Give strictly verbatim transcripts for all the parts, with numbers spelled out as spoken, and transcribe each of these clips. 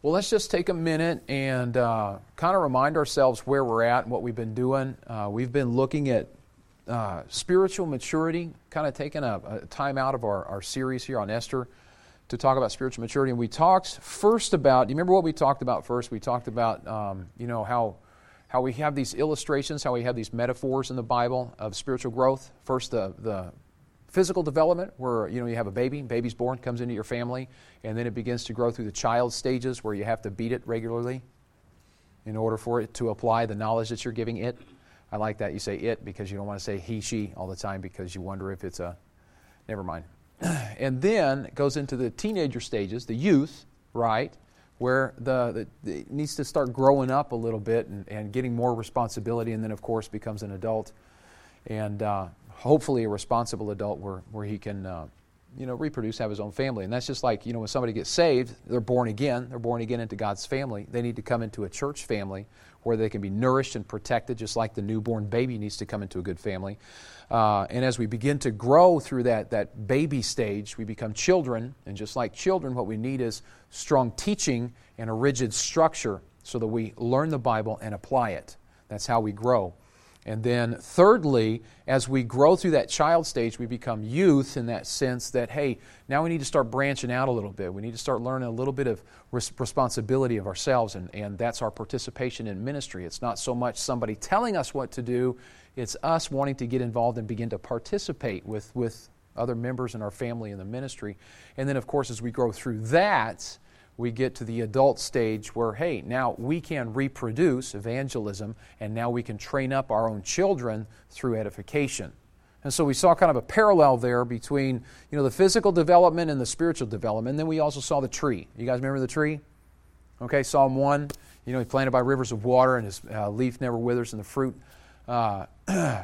Well, let's just take a minute and uh, kind of remind ourselves where we're at and what we've been doing. Uh, we've been looking at uh, spiritual maturity, kind of taking a, a time out of our, our series here on Esther to talk about spiritual maturity. And we talked first about, do you remember what we talked about first? We talked about, um, you know, how how we have these illustrations, how we have these metaphors in the Bible of spiritual growth. First, the the physical development, where you know you have a baby, baby's born, comes into your family, and then it begins to grow through the child stages where you have to beat it regularly in order for it to apply the knowledge that you're giving it. I like that you say it because you don't want to say he, she all the time because you wonder if it's a, never mind. And then it goes into the teenager stages, the youth, right, where the, the it needs to start growing up a little bit and, and getting more responsibility, and then of course becomes an adult. And uh, hopefully a responsible adult where, where he can, uh, you know, reproduce, have his own family. And that's just like, you know, when somebody gets saved, they're born again. They're born again into God's family. They need to come into a church family where they can be nourished and protected, just like the newborn baby needs to come into a good family. Uh, and as we begin to grow through that, that baby stage, we become children. And just like children, what we need is strong teaching and a rigid structure so that we learn the Bible and apply it. That's how we grow. And then thirdly, as we grow through that child stage, we become youth in that sense that, hey, now we need to start branching out a little bit. We need to start learning a little bit of res- responsibility of ourselves, and, and that's our participation in ministry. It's not so much somebody telling us what to do, it's us wanting to get involved and begin to participate with, with other members in our family in the ministry. And then, of course, as we grow through that, we get to the adult stage where, hey, now we can reproduce evangelism, and now we can train up our own children through edification. And so we saw kind of a parallel there between, you know, the physical development and the spiritual development. And then we also saw the tree. You guys remember the tree? Okay, Psalm one, you know, he planted by rivers of water, and his uh, leaf never withers, and the fruit uh, uh,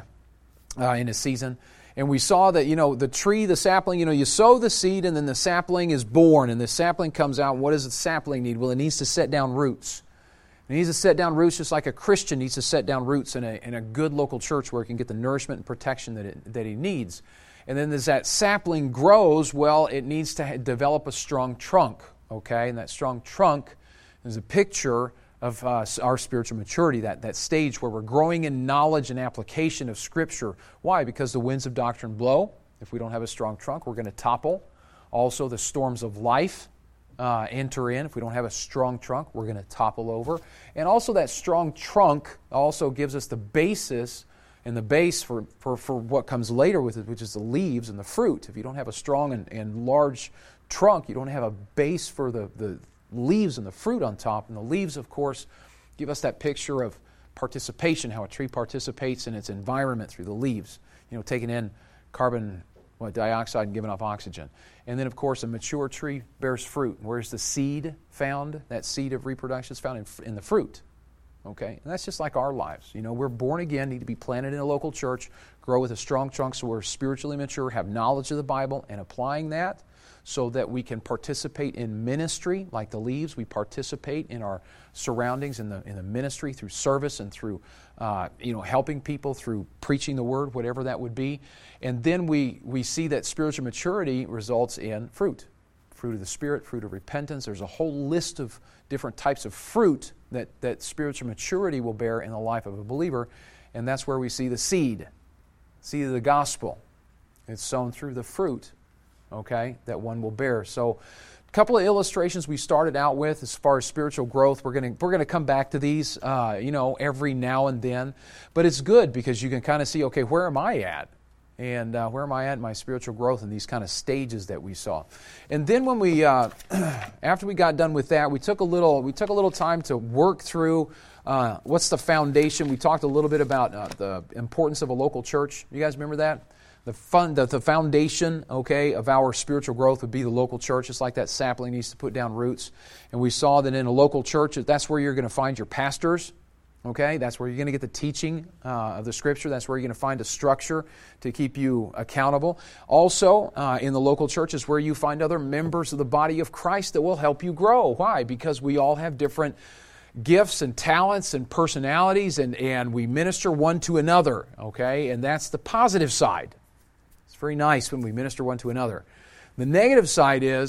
in his season. And we saw that, you know, the tree, the sapling, you know, you sow the seed and then the sapling is born and the sapling comes out. And what does the sapling need? Well, it needs to set down roots. It needs to set down roots just like a Christian needs to set down roots in a, in a good local church where he can get the nourishment and protection that, it, that he needs. And then as that sapling grows, well, it needs to develop a strong trunk, okay? And that strong trunk is a picture of uh, our spiritual maturity, that, that stage where we're growing in knowledge and application of Scripture. Why? Because the winds of doctrine blow. If we don't have a strong trunk, we're going to topple. Also, the storms of life uh, enter in. If we don't have a strong trunk, we're going to topple over. And also that strong trunk also gives us the basis and the base for, for, for what comes later with it, which is the leaves and the fruit. If you don't have a strong and, and large trunk, you don't have a base for the, the leaves and the fruit on top. And the leaves, of course, give us that picture of participation, how a tree participates in its environment through the leaves, you know, taking in carbon what, dioxide and giving off oxygen. And then, of course, a mature tree bears fruit. Where's the seed found? That seed of reproduction is found in, in the fruit. Okay? And that's just like our lives. You know, we're born again, need to be planted in a local church, grow with a strong trunk so we're spiritually mature, have knowledge of the Bible, and applying that so that we can participate in ministry like the leaves. We participate in our surroundings in the in the ministry through service and through uh, you know helping people through preaching the Word, whatever that would be. And then we, we see that spiritual maturity results in fruit. Fruit of the Spirit, fruit of repentance. There's a whole list of different types of fruit that, that spiritual maturity will bear in the life of a believer. And that's where we see the seed, seed of the gospel. It's sown through the fruit, okay, that one will bear. So a couple of illustrations we started out with as far as spiritual growth. We're going to we're going to come back to these, uh, you know, every now and then. But it's good because you can kind of see, okay, where am I at? And uh, where am I at in my spiritual growth in these kind of stages that we saw? And then when we, uh, after we got done with that, we took a little we took a little time to work through uh, what's the foundation. We talked a little bit about uh, the importance of a local church. You guys remember that? The, fun, the, the foundation, okay, of our spiritual growth would be the local church. It's like that sapling needs to put down roots. And we saw that in a local church, that's where you're going to find your pastors, okay? That's where you're going to get the teaching uh, of the Scripture. That's where you're going to find a structure to keep you accountable. Also, uh, in the local church is where you find other members of the body of Christ that will help you grow. Why? Because we all have different gifts and talents and personalities, and, and we minister one to another, okay? And that's the positive side. It's very nice when we minister one to another. The negative side is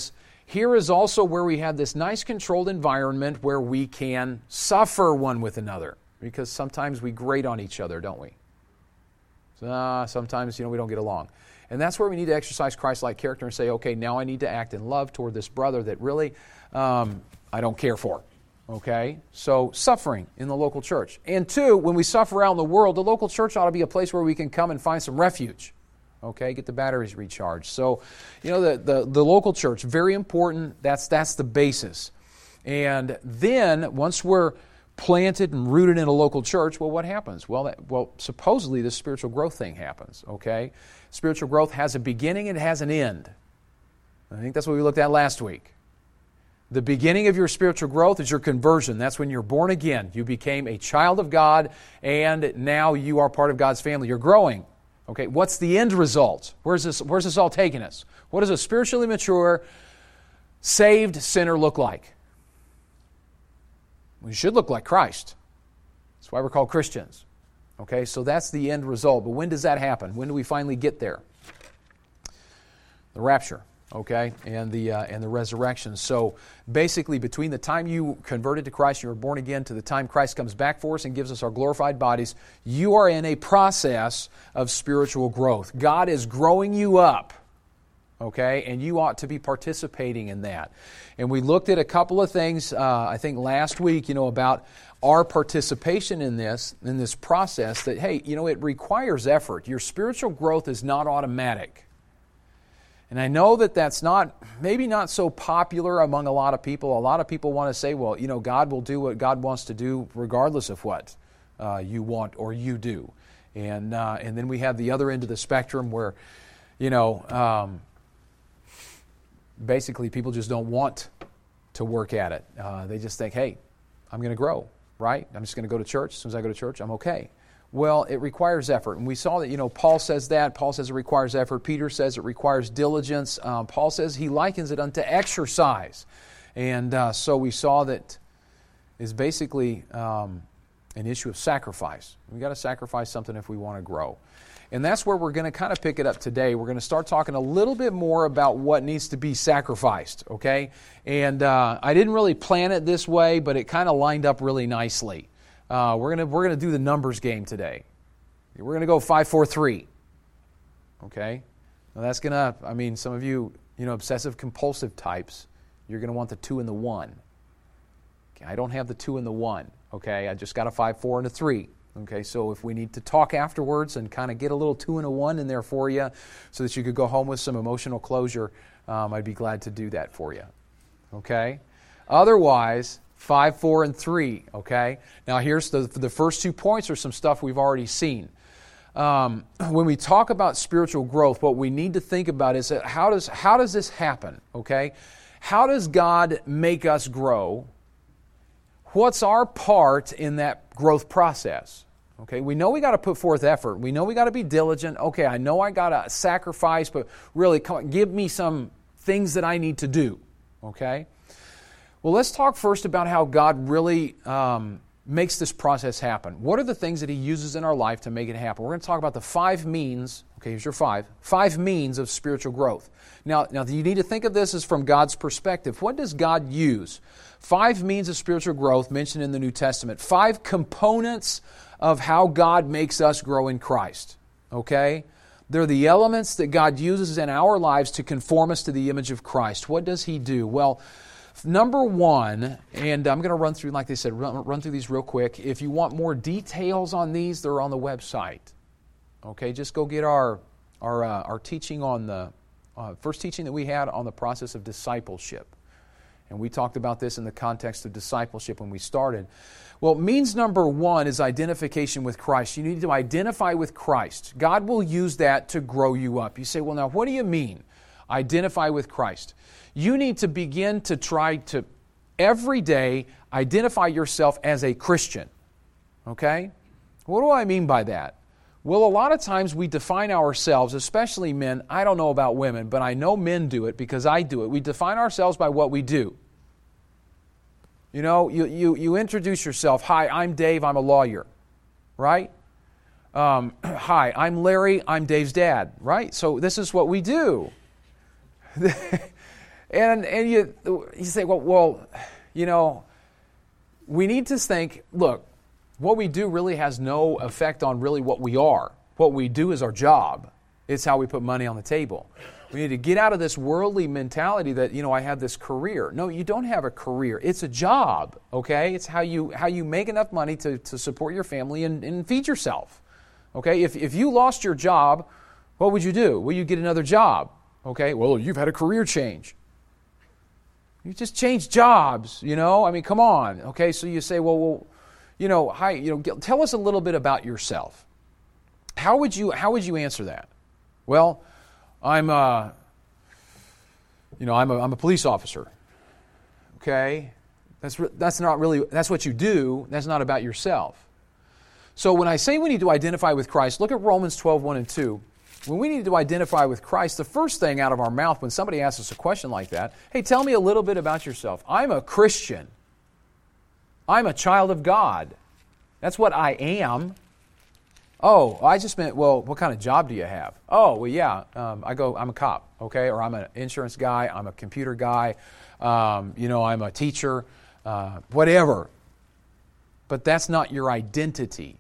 here is also where we have this nice controlled environment where we can suffer one with another. Because sometimes we grate on each other, don't we? So, uh, sometimes, you know, we don't get along. And that's where we need to exercise Christ-like character and say, okay, now I need to act in love toward this brother that really um, I don't care for. Okay? So, suffering in the local church. And two, when we suffer out in the world, the local church ought to be a place where we can come and find some refuge. Okay? Get the batteries recharged. So, you know, the, the, the local church, very important. That's, that's the basis. And then, once we're planted and rooted in a local church, well, what happens? Well, that, well, supposedly this spiritual growth thing happens, okay? Spiritual growth has a beginning and it has an end. I think that's what we looked at last week. The beginning of your spiritual growth is your conversion. That's when you're born again. You became a child of God, and now you are part of God's family. You're growing. Okay, what's the end result? Where's this, where's this all taking us? What does a spiritually mature, saved sinner look like? We should look like Christ. That's why we're called Christians. Okay, so that's the end result. But when does that happen? When do we finally get there? The rapture, okay, and the uh, and the resurrection. So basically, between the time you converted to Christ, you were born again, to the time Christ comes back for us and gives us our glorified bodies, you are in a process of spiritual growth. God is growing you up. Okay, and you ought to be participating in that. And we looked at a couple of things, uh, I think last week, you know, about our participation in this, in this process, that, hey, you know, it requires effort. Your spiritual growth is not automatic. And I know that that's not, maybe not so popular among a lot of people. A lot of people want to say, well, you know, God will do what God wants to do regardless of what uh, you want or you do. And, uh, and then we have the other end of the spectrum where, you know, um, basically, people just don't want to work at it. Uh, they just think, hey, I'm going to grow, right? I'm just going to go to church. As soon as I go to church, I'm okay. Well, it requires effort. And we saw that, you know, Paul says that. Paul says it requires effort. Peter says it requires diligence. Um, Paul says he likens it unto exercise. And uh, so we saw that is basically um, an issue of sacrifice. We've got to sacrifice something if we want to grow. And that's where we're going to kind of pick it up today. We're going to start talking a little bit more about what needs to be sacrificed, okay? And uh, I didn't really plan it this way, but it kind of lined up really nicely. Uh, we're going to we're going to do the numbers game today. We're going to go five, four, three, okay? Now that's going to, I mean, some of you, you know, obsessive compulsive types, you're going to want the two and the one. Okay, I don't have the two and the one, okay? I just got a five, four, and a three. Okay, so if we need to talk afterwards and kind of get a little two and a one in there for you so that you could go home with some emotional closure, um, I'd be glad to do that for you. Okay? Otherwise, five, four, and three. Okay? Now here's the, the first two points are some stuff we've already seen. Um, when we talk about spiritual growth, what we need to think about is that how does, how does this happen? Okay? How does God make us grow? What's our part in that growth process? Okay, we know we got to put forth effort. We know we got to be diligent. Okay, I know I got to sacrifice, but really, come on, give me some things that I need to do. Okay? Well, let's talk first about how God really um, makes this process happen. What are the things that He uses in our life to make it happen? We're going to talk about the five means. Okay, here's your five. Five means of spiritual growth. Now, now you need to think of this as from God's perspective. What does God use? Five means of spiritual growth mentioned in the New Testament. Five components of how God makes us grow in Christ. Okay? They're the elements that God uses in our lives to conform us to the image of Christ. What does He do? Well, number one, and I'm going to run through, like they said, run, run through these real quick. If you want more details on these, they're on the website. Okay, just go get our our uh, our teaching on the uh, first teaching that we had on the process of discipleship. And we talked about this in the context of discipleship when we started. Well, means number one is identification with Christ. You need to identify with Christ. God will use that to grow you up. You say, well, now, what do you mean, identify with Christ? You need to begin to try to, every day, identify yourself as a Christian. Okay? What do I mean by that? Well, a lot of times we define ourselves, especially men. I don't know about women, but I know men do it because I do it. We define ourselves by what we do. You know, you, you, you introduce yourself. Hi, I'm Dave. I'm a lawyer. Right? Um, hi, I'm Larry. I'm Dave's dad. Right? So this is what we do. And and you you say, well, well, you know, we need to think, look, what we do really has no effect on really what we are. What we do is our job. It's how we put money on the table. We need to get out of this worldly mentality that, you know, I have this career. No, you don't have a career. It's a job, okay? It's how you how you make enough money to, to support your family and, and feed yourself, okay? If, if you lost your job, what would you do? Well, you get another job, okay? Well, you've had a career change. You just changed jobs, you know? I mean, come on, okay? So you say, well, well, you know, hi, you know, get, tell us a little bit about yourself. How would you how would you answer that? Well, I'm uh, you know, I'm a I'm a police officer. Okay? That's re- that's not really that's what you do. That's not about yourself. So when I say we need to identify with Christ, look at Romans twelve, one and two. When we need to identify with Christ, the first thing out of our mouth when somebody asks us a question like that, hey, tell me a little bit about yourself. I'm a Christian. I'm a child of God. That's what I am. Oh, I just meant, well, what kind of job do you have? Oh, well, yeah, um, I go, I'm a cop, okay? Or I'm an insurance guy, I'm a computer guy, um, you know, I'm a teacher, uh, whatever. But that's not your identity.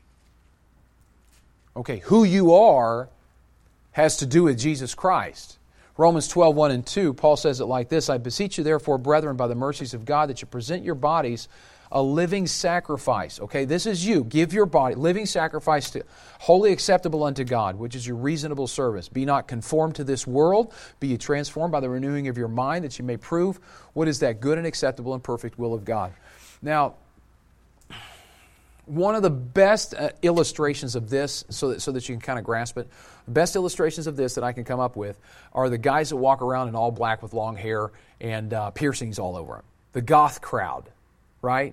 Okay, who you are has to do with Jesus Christ. Romans twelve, one and two, Paul says it like this, I beseech you therefore, brethren, by the mercies of God, that you present your bodies a living sacrifice. Okay, this is you. Give your body, living sacrifice, to wholly acceptable unto God, which is your reasonable service. Be not conformed to this world, be ye transformed by the renewing of your mind, that you may prove what is that good and acceptable and perfect will of God. Now, one of the best uh, illustrations of this, so that, so that you can kind of grasp it, the best illustrations of this that I can come up with are the guys that walk around in all black with long hair and uh, piercings all over them. The goth crowd, right?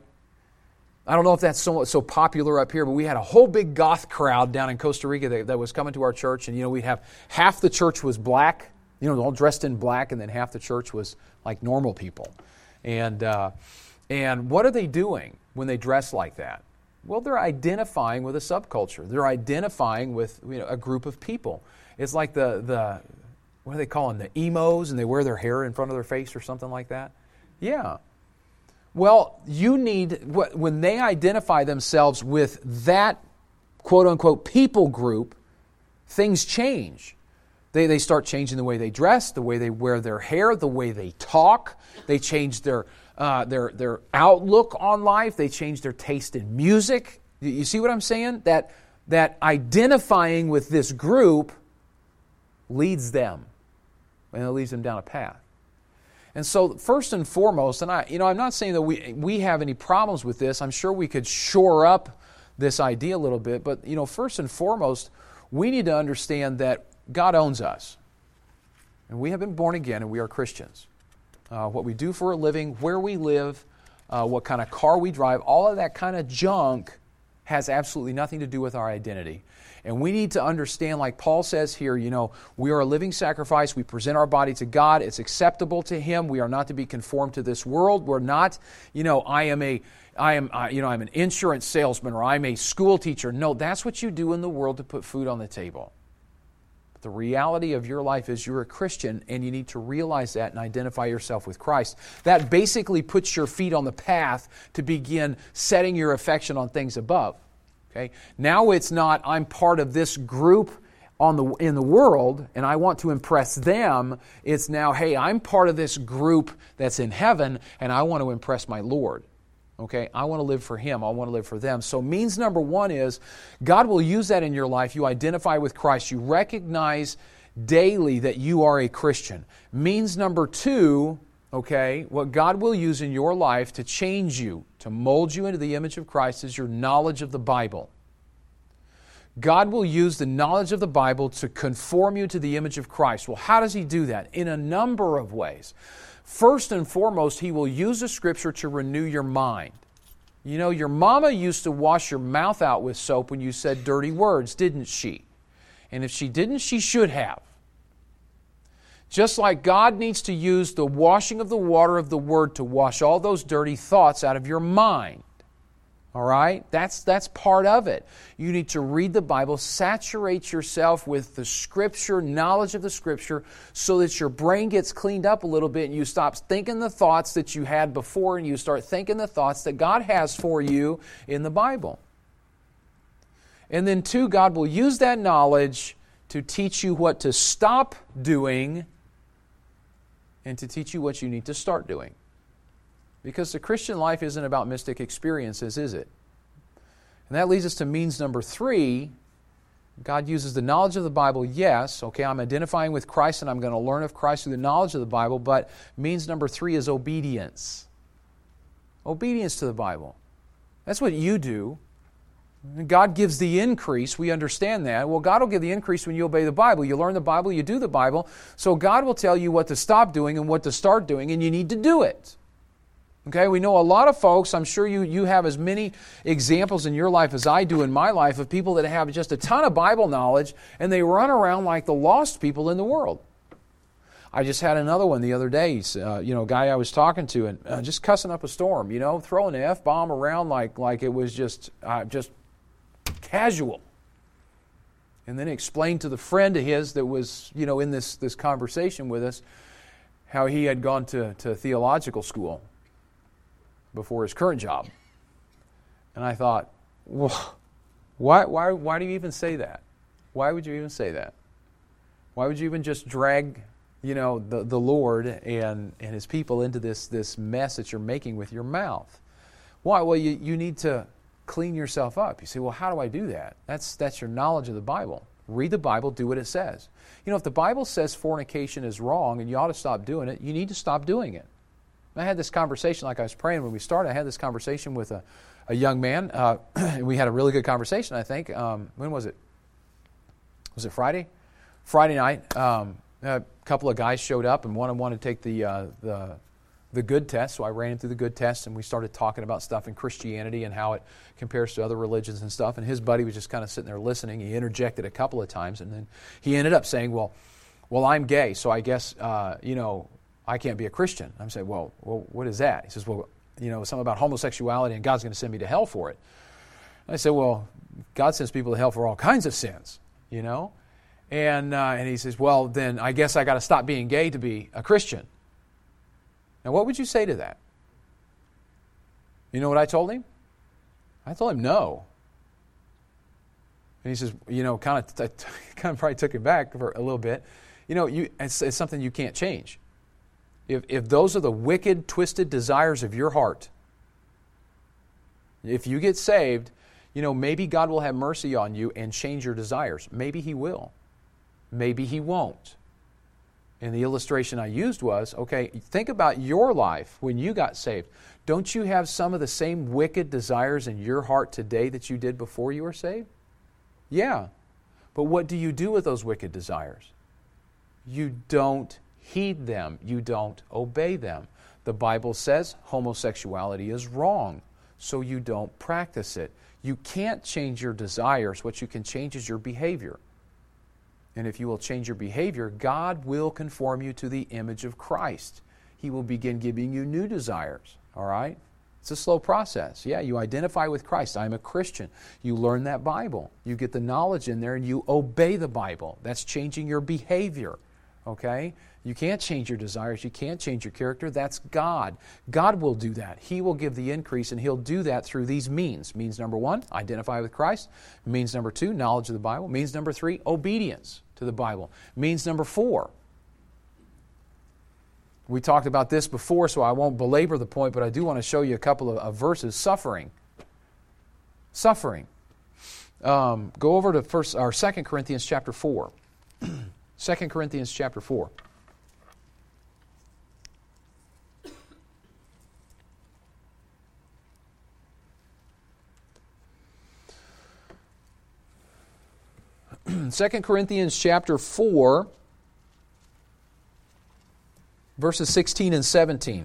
I don't know if that's so, so popular up here, but we had a whole big goth crowd down in Costa Rica that, that was coming to our church, and you know we'd have half the church was black, you know, all dressed in black, and then half the church was like normal people. And uh, and what are they doing when they dress like that? Well, they're identifying with a subculture. They're identifying with, you know, a group of people. It's like the, the what do they call them, the emos, and they wear their hair in front of their face or something like that? Yeah. Well, you need, when they identify themselves with that quote-unquote people group, things change. They, they start changing the way they dress, the way they wear their hair, the way they talk. They change their uh, their their outlook on life. They change their taste in music. You see what I'm saying? That that identifying with this group leads them, and it leads them down a path. And so, first and foremost, and I, you know, I'm not saying that we we have any problems with this. I'm sure we could shore up this idea a little bit, but you know, first and foremost, we need to understand that God owns us, and we have been born again, and we are Christians. Uh, what we do for a living, where we live, uh, what kind of car we drive, all of that kind of junk has absolutely nothing to do with our identity. And we need to understand, like Paul says here, you know, we are a living sacrifice. We present our body to God. It's acceptable to Him. We are not to be conformed to this world. We're not, you know, I am a, I am, uh, you know, I'm an insurance salesman or I'm a school teacher. No, that's what you do in the world to put food on the table. The reality of your life is you're a Christian, and you need to realize that and identify yourself with Christ. That basically puts your feet on the path to begin setting your affection on things above. Okay? Now it's not, I'm part of this group on the in the world, and I want to impress them. It's now, hey, I'm part of this group that's in heaven, and I want to impress my Lord. Okay, I want to live for Him. I want to live for them. So means number one is God will use that in your life. You identify with Christ. You recognize daily that you are a Christian. Means number two, okay, what God will use in your life to change you, to mold you into the image of Christ is your knowledge of the Bible. God will use the knowledge of the Bible to conform you to the image of Christ. Well, how does He do that? In a number of ways. First and foremost, He will use the Scripture to renew your mind. You know, your mama used to wash your mouth out with soap when you said dirty words, didn't she? And if she didn't, she should have. Just like God needs to use the washing of the water of the Word to wash all those dirty thoughts out of your mind. All right? That's, that's part of it. You need to read the Bible, saturate yourself with the Scripture, knowledge of the Scripture, so that your brain gets cleaned up a little bit and you stop thinking the thoughts that you had before and you start thinking the thoughts that God has for you in the Bible. And then two, God will use that knowledge to teach you what to stop doing and to teach you what you need to start doing. Because the Christian life isn't about mystic experiences, is it? And that leads us to means number three. God uses the knowledge of the Bible, yes. Okay, I'm identifying with Christ and I'm going to learn of Christ through the knowledge of the Bible, but means number three is obedience. Obedience to the Bible. That's what you do. God gives the increase. We understand that. Well, God will give the increase when you obey the Bible. You learn the Bible, you do the Bible. So God will tell you what to stop doing and what to start doing, and you need to do it. Okay, we know a lot of folks, I'm sure you, you have as many examples in your life as I do in my life of people that have just a ton of Bible knowledge and they run around like the lost people in the world. I just had another one the other day, uh, you know, a guy I was talking to and uh, just cussing up a storm, you know, throwing the F-bomb around like, like it was just, uh, just casual. And then explained to the friend of his that was, you know, in this, this conversation with us how he had gone to, to theological school before his current job. And I thought, well, why, why, why do you even say that? Why would you even say that? Why would you even just drag, you know, the, the Lord and, and His people into this, this mess that you're making with your mouth? Why? Well, you, you need to clean yourself up. You say, well, how do I do that? That's, that's your knowledge of the Bible. Read the Bible, do what it says. You know, if the Bible says fornication is wrong and you ought to stop doing it, you need to stop doing it. I had this conversation, like I was praying when we started, I had this conversation with a, a young man. Uh, and we had a really good conversation, I think. Um, when was it? Was it Friday? Friday night. Um, a couple of guys showed up, and one of them wanted to take the, uh, the, the good test, so I ran him through the good test, and we started talking about stuff in Christianity and how it compares to other religions and stuff. And his buddy was just kind of sitting there listening. He interjected a couple of times, and then he ended up saying, well, well, I'm gay, so I guess, uh, you know, I can't be a Christian. I'm saying, well, well, what is that? He says, well, you know, something about homosexuality and God's going to send me to hell for it. I said, well, God sends people to hell for all kinds of sins, you know? And uh, and he says, well, then I guess I got to stop being gay to be a Christian. Now, what would you say to that? You know what I told him? I told him no. And he says, you know, kind of, t- kind of probably took him back for a little bit. You know, you it's, it's something you can't change. If, if those are the wicked, twisted desires of your heart, if you get saved, you know, maybe God will have mercy on you and change your desires. Maybe He will. Maybe He won't. And the illustration I used was, okay, think about your life when you got saved. Don't you have some of the same wicked desires in your heart today that you did before you were saved? Yeah. But what do you do with those wicked desires? You don't heed them. You don't obey them. The Bible says homosexuality is wrong, so you don't practice it. You can't change your desires. What you can change is your behavior. And if you will change your behavior, God will conform you to the image of Christ. He will begin giving you new desires. All right? It's a slow process. Yeah, you identify with Christ. I'm a Christian. You learn that Bible. You get the knowledge in there and you obey the Bible. That's changing your behavior. Okay? You can't change your desires. You can't change your character. That's God. God will do that. He will give the increase, and He'll do that through these means. Means number one, identify with Christ. Means number two, knowledge of the Bible. Means number three, obedience to the Bible. Means number four, we talked about this before, so I won't belabor the point, but I do want to show you a couple of, of verses. Suffering. Suffering. Um, go over to first or Second Corinthians chapter four. Second Corinthians chapter four. Second Corinthians chapter four, verses sixteen and seventeen.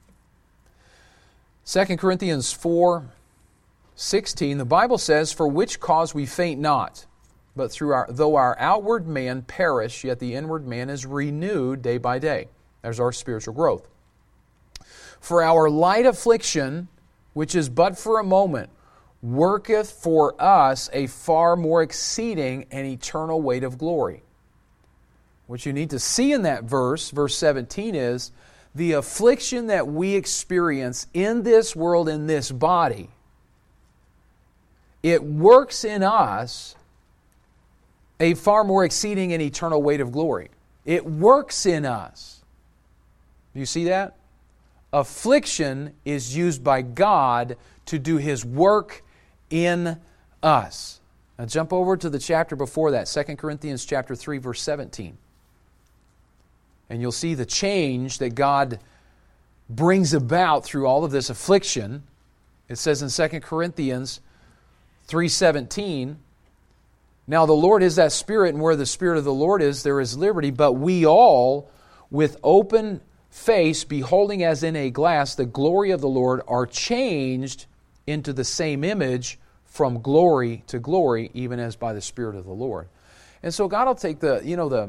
Second Corinthians four, sixteen, the Bible says, "For which cause we faint not, but through our though our outward man perish, yet the inward man is renewed day by day." There's our spiritual growth. "For our light affliction, which is but for a moment, worketh for us a far more exceeding and eternal weight of glory. What you need to see in that verse, verse seventeen, is the affliction that we experience in this world, in this body, it works in us a far more exceeding and eternal weight of glory. It works in us. Do you see that? Affliction is used by God to do His work in us. Now jump over to the chapter before that, Second Corinthians chapter three, verse seventeen. And you'll see the change that God brings about through all of this affliction. It says in Second Corinthians three seventeen, now the Lord is that Spirit, and where the Spirit of the Lord is, there is liberty. But we all, with open face, beholding as in a glass the glory of the Lord, are changed into the same image from glory to glory, even as by the Spirit of the Lord. And so God will take the, you know, the...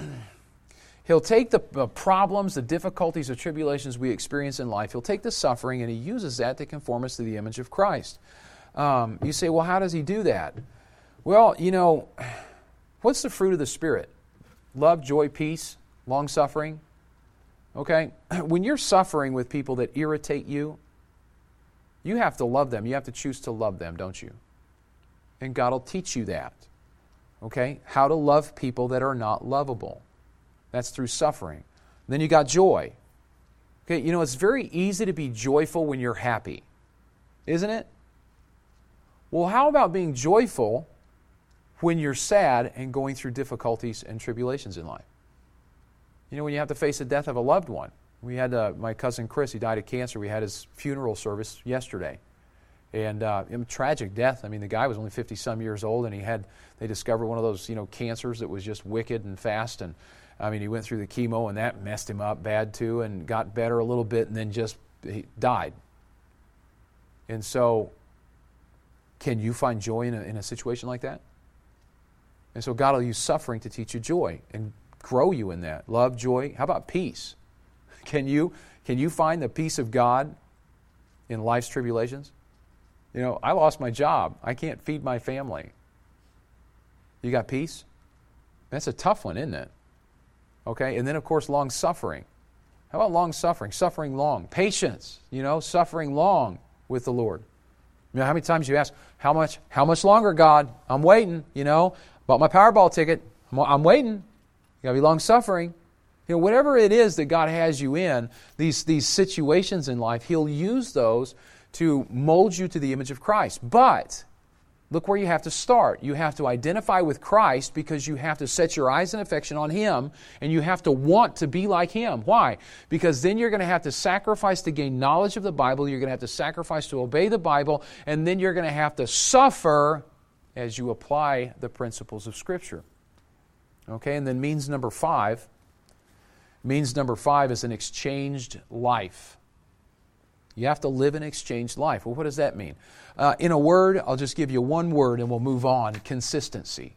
He'll take the problems, the difficulties, the tribulations we experience in life. He'll take the suffering, and He uses that to conform us to the image of Christ. Um, you say, well, how does He do that? Well, you know, what's the fruit of the Spirit? Love, joy, peace, long-suffering. Okay? When you're suffering with people that irritate you, you have to love them. You have to choose to love them, don't you? And God will teach you that. Okay? How to love people that are not lovable. That's through suffering. Then you got joy. Okay, you know, it's very easy to be joyful when you're happy, isn't it? Well, how about being joyful when you're sad and going through difficulties and tribulations in life? You know, when you have to face the death of a loved one. We had uh, my cousin Chris, he died of cancer. We had his funeral service yesterday. And uh, a tragic death. I mean, the guy was only fifty-some years old, and he had, they discovered one of those, you know, cancers that was just wicked and fast. And I mean, he went through the chemo, and that messed him up bad too, and got better a little bit, and then just he died. And so, can you find joy in a, in a situation like that? And so God will use suffering to teach you joy and grow you in that. Love, joy. How about peace? Can you, can you find the peace of God in life's tribulations? You know, I lost my job. I can't feed my family. You got peace? That's a tough one, isn't it? Okay, and then of course long-suffering. How about long-suffering? Suffering long. Patience, you know, suffering long with the Lord. You know, how many times you ask, how much how much longer, God? I'm waiting, you know. Bought my Powerball ticket. I'm, I'm waiting. You got to be long-suffering. You know, whatever it is that God has you in, these, these situations in life, He'll use those to mold you to the image of Christ. But look where you have to start. You have to identify with Christ because you have to set your eyes and affection on Him, and you have to want to be like Him. Why? Because then you're going to have to sacrifice to gain knowledge of the Bible, you're going to have to sacrifice to obey the Bible, and then you're going to have to suffer as you apply the principles of Scripture. Okay, and then means number five. Means number five is an exchanged life. You have to live an exchanged life. Well, what does that mean? Uh, in a word, I'll just give you one word and we'll move on. Consistency.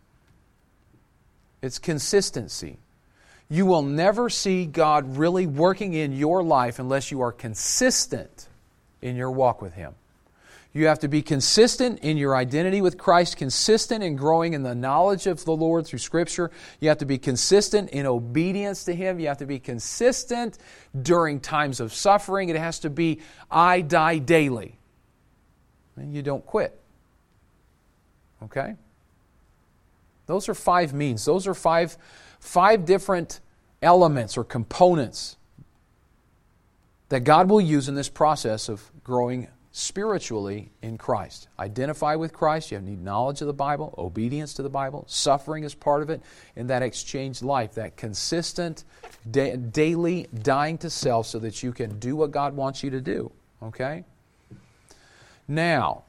It's consistency. You will never see God really working in your life unless you are consistent in your walk with Him. You have to be consistent in your identity with Christ, consistent in growing in the knowledge of the Lord through Scripture. You have to be consistent in obedience to Him. You have to be consistent during times of suffering. It has to be, I die daily. And you don't quit. Okay? Those are five means. Those are five, five different elements or components that God will use in this process of growing spiritually in Christ. Identify with Christ. You need knowledge of the Bible, obedience to the Bible. Suffering is part of it. And that exchanged life, that consistent, da- daily dying to self so that you can do what God wants you to do. Okay? Now,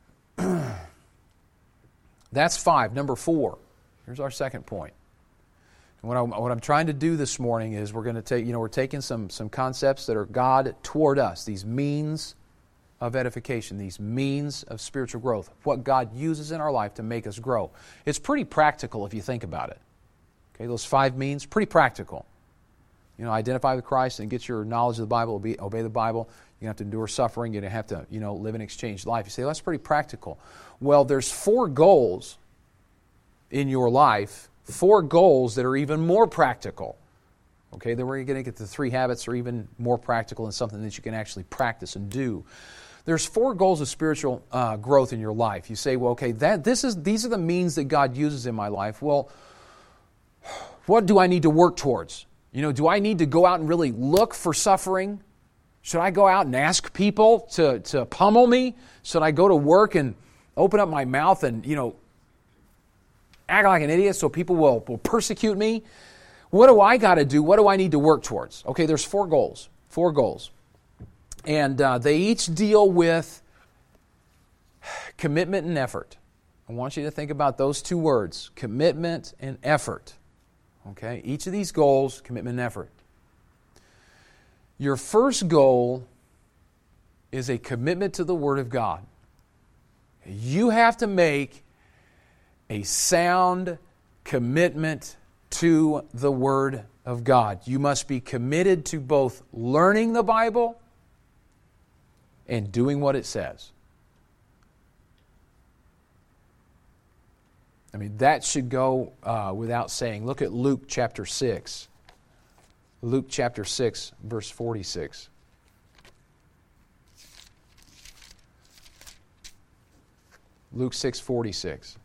that's five. Number four. Here's our second point. And what, I, what I'm trying to do this morning is we're going to take, you know, we're taking some, some concepts that are God toward us, these means of edification, these means of spiritual growth, what God uses in our life to make us grow. It's pretty practical if you think about it. Okay, those five means, pretty practical. you know, identify with Christ and get your knowledge of the Bible, obey, obey the Bible. You're going to have to endure suffering. You're going to have to, you know, live an exchanged life. You say, well, that's pretty practical. Well, there's four goals in your life, four goals that are even more practical. Okay, then we're going to get to three habits that are even more practical and something that you can actually practice and do. There's four goals of spiritual uh, growth in your life. You say, well, okay, that this is these are the means that God uses in my life. Well, what do I need to work towards? You know, do I need to go out and really look for suffering? Should I go out and ask people to, to pummel me? Should I go to work and open up my mouth and, you know, act like an idiot so people will, will persecute me? What do I got to do? What do I need to work towards? Okay, there's four goals. Four goals. And uh, they each deal with commitment and effort. I want you to think about those two words, commitment and effort. Okay, each of these goals, commitment and effort. Your first goal is a commitment to the Word of God. You have to make a sound commitment to the Word of God. You must be committed to both learning the Bible and doing what it says. I mean, that should go uh, without saying. Look at Luke chapter six. Luke chapter six, verse forty-six. Luke six forty-six.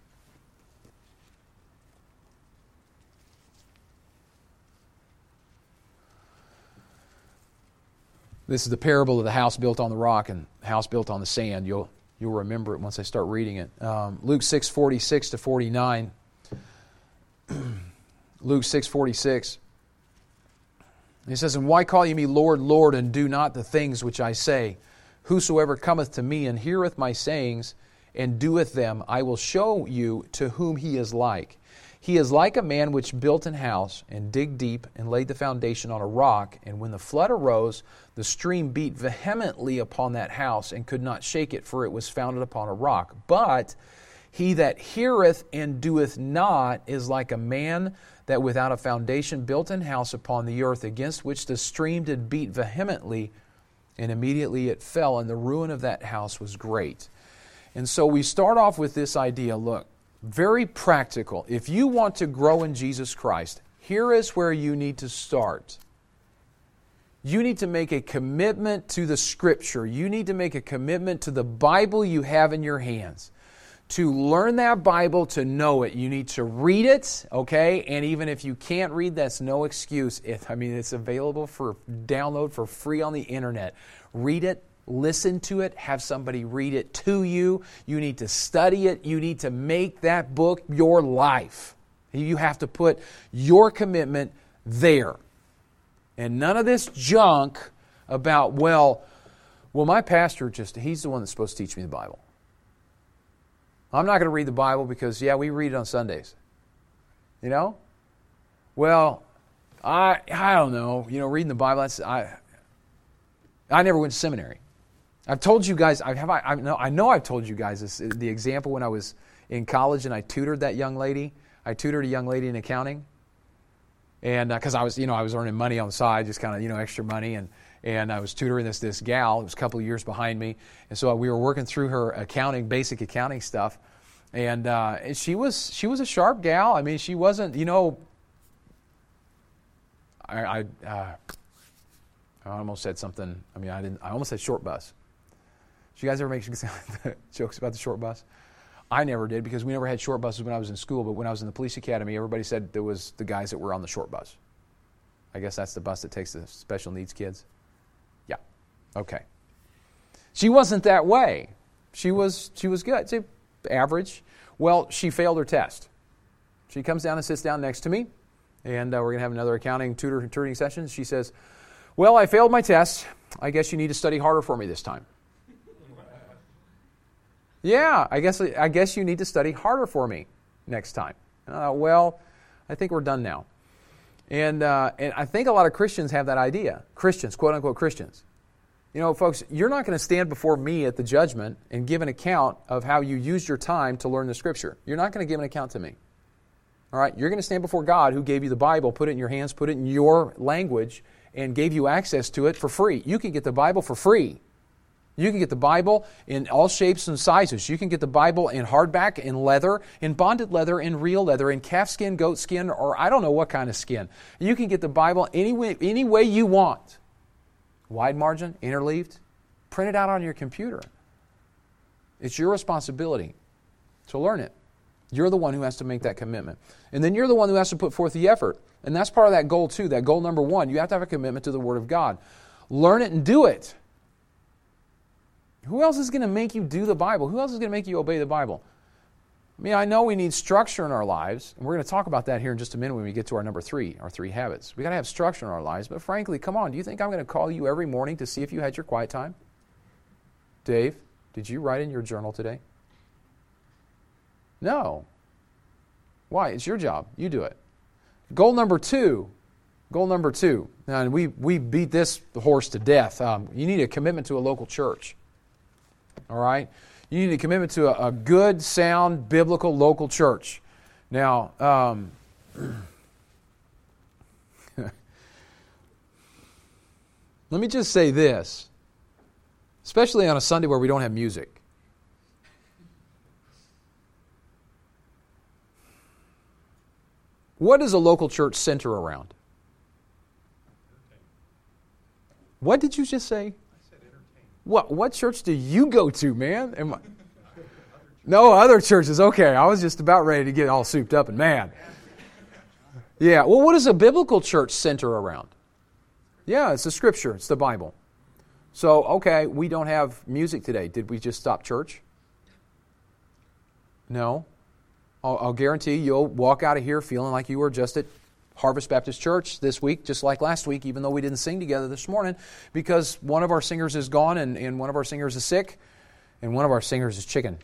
This is the parable of the house built on the rock and the house built on the sand. You'll you'll remember it once I start reading it. Um, Luke six forty-six to forty-nine. Luke six forty-six. He says, "And why call ye me Lord, Lord, and do not the things which I say? Whosoever cometh to me and heareth my sayings, and doeth them, I will show you to whom he is like. He is like a man which built an house, and digged deep, and laid the foundation on a rock. And when the flood arose, the stream beat vehemently upon that house, and could not shake it, for it was founded upon a rock. But he that heareth and doeth not is like a man that without a foundation built an house upon the earth, against which the stream did beat vehemently, and immediately it fell, and the ruin of that house was great." And so we start off with this idea, look, very practical. If you want to grow in Jesus Christ, here is where you need to start. You need to make a commitment to the Scripture. You need to make a commitment to the Bible you have in your hands. To learn that Bible, to know it, you need to read it, okay? And even if you can't read, that's no excuse. It, I mean, it's available for download for free on the internet. Read it, listen to it, have somebody read it to you. You need to study it. You need to make that book your life. You have to put your commitment there. And none of this junk about, well, well, my pastor just, he's the one that's supposed to teach me the Bible. I'm not going to read the Bible because, yeah, we read it on Sundays. You know? Well, I I don't know. You know, reading the Bible, that's, I I never went to seminary. I've told you guys, I have I, I know I know I've told you guys this, the example when I was in college and I tutored that young lady. I tutored a young lady in accounting. And because uh, I was, you know, I was earning money on the side, just kind of, you know, extra money, and and I was tutoring this this gal. It was a couple of years behind me, and so we were working through her accounting, basic accounting stuff, and uh, and she was she was a sharp gal. I mean, she wasn't, you know, I I, uh, I almost said something. I mean, I didn't. I almost said short bus. Did you guys ever make jokes about the short bus? I never did, because we never had short buses when I was in school, but when I was in the police academy, everybody said there was the guys that were on the short bus. I guess that's the bus that takes the special needs kids. Yeah. Okay. She wasn't that way. She was she was good. She, average. Well, she failed her test. She comes down and sits down next to me, and uh, we're going to have another accounting tutor tutoring session. She says, "Well, I failed my test. I guess you need to study harder for me this time." Yeah, I guess I guess you need to study harder for me next time. Uh, well, I think we're done now. And uh, and I think a lot of Christians have that idea. Christians, quote unquote Christians. You know, folks, you're not going to stand before me at the judgment and give an account of how you used your time to learn the Scripture. You're not going to give an account to me. All right, you're going to stand before God who gave you the Bible, put it in your hands, put it in your language, and gave you access to it for free. You can get the Bible for free. You can get the Bible in all shapes and sizes. You can get the Bible in hardback, in leather, in bonded leather, in real leather, in calf skin, goat skin, or I don't know what kind of skin. You can get the Bible any way, any way you want. Wide margin, interleaved, print it out on your computer. It's your responsibility to learn it. You're the one who has to make that commitment. And then you're the one who has to put forth the effort. And that's part of that goal too. That goal number one, you have to have a commitment to the Word of God. Learn it and do it. Who else is going to make you do the Bible? Who else is going to make you obey the Bible? I mean, I know we need structure in our lives, and we're going to talk about that here in just a minute when we get to our number three, our three habits. We've got to have structure in our lives, but frankly, come on, do you think I'm going to call you every morning to see if you had your quiet time? Dave, did you write in your journal today? No. Why? It's your job. You do it. Goal number two. Goal number two. Now, and we, we beat this horse to death. Um, you need a commitment to a local church. All right? You need a commitment to a, a good, sound, biblical local church. Now, um, let me just say this, especially on a Sunday where we don't have music. What does a local church center around? What did you just say? I said entertainment. What what church do you go to, man? Am I... No, other churches. Okay, I was just about ready to get all souped up and mad. Yeah, well, what does a biblical church center around? Yeah, it's the Scripture. It's the Bible. So, okay, we don't have music today. Did we just stop church? No. I'll, I'll guarantee you'll walk out of here feeling like you were just at Harvest Baptist Church this week, just like last week, even though we didn't sing together this morning, because one of our singers is gone and, and one of our singers is sick, and one of our singers is chicken.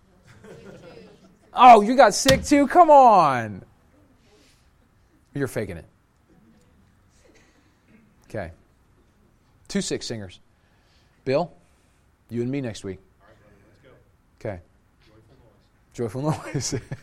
Oh, you got sick too? Come on. You're faking it. Okay. Two sick singers. Bill, you and me next week. All right, buddy, let's go. Okay. Joyful noise. Joyful noise.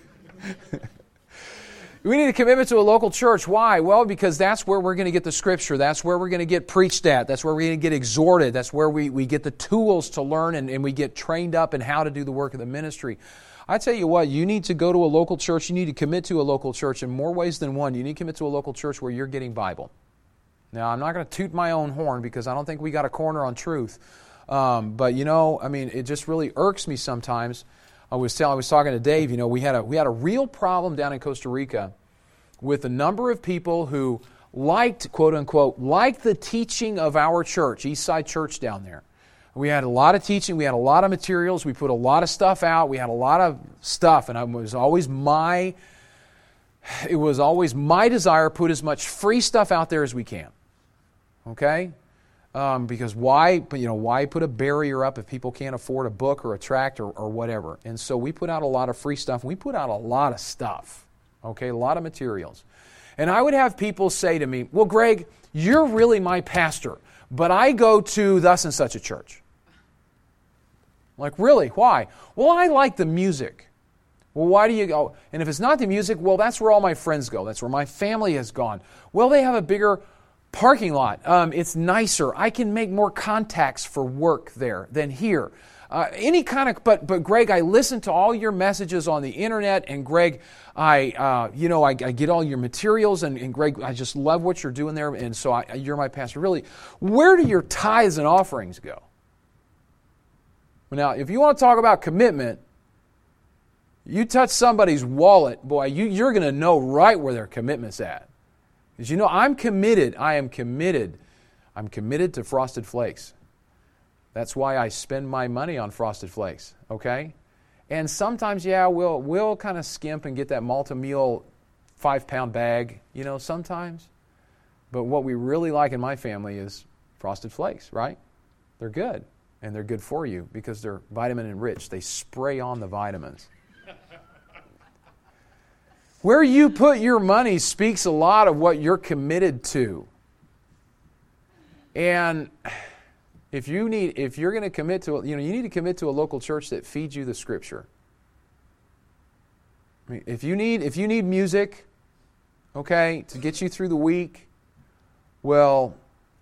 We need a commitment to a local church. Why? Well, because that's where we're going to get the Scripture. That's where we're going to get preached at. That's where we're going to get exhorted. That's where we, we get the tools to learn and, and we get trained up in how to do the work of the ministry. I tell you what, you need to go to a local church. You need to commit to a local church in more ways than one. You need to commit to a local church where you're getting Bible. Now, I'm not going to toot my own horn because I don't think we got a corner on truth. Um, but, you know, I mean, it just really irks me sometimes. I was telling, I was talking to Dave, you know, we had a we had a real problem down in Costa Rica with a number of people who liked, quote unquote, liked the teaching of our church, Eastside Church down there. We had a lot of teaching, we had a lot of materials, we put a lot of stuff out, we had a lot of stuff, and it was always my it was always my desire to put as much free stuff out there as we can. Okay? Um, because why, you know, why put a barrier up if people can't afford a book or a tract or, or whatever? And so we put out a lot of free stuff. We put out a lot of stuff, okay, a lot of materials. And I would have people say to me, well, Greg, you're really my pastor, but I go to thus and such a church. I'm like, really? Why? Well, I like the music. Well, why do you go? And if it's not the music, well, that's where all my friends go. That's where my family has gone. Well, they have a bigger parking lot. Um, it's nicer. I can make more contacts for work there than here. Uh, any kind of, but but Greg, I listen to all your messages on the internet, and Greg, I uh, you know I, I get all your materials, and, and Greg, I just love what you're doing there, and so I, you're my pastor. Really, where do your tithes and offerings go? Now, if you want to talk about commitment, you touch somebody's wallet, boy, you, you're going to know right where their commitment's at. Because you know, I'm committed. I am committed. I'm committed to Frosted Flakes. That's why I spend my money on Frosted Flakes, okay? And sometimes, yeah, we'll we'll kind of skimp and get that multi-meal five-pound bag, you know, sometimes. But what we really like in my family is Frosted Flakes, right? They're good, and they're good for you because they're vitamin enriched. They spray on the vitamins. Where you put your money speaks a lot of what you're committed to. And if you need, if you're going to commit to, you know, you need to commit to a local church that feeds you the Scripture. I mean, if you need if you need music, okay, to get you through the week, well,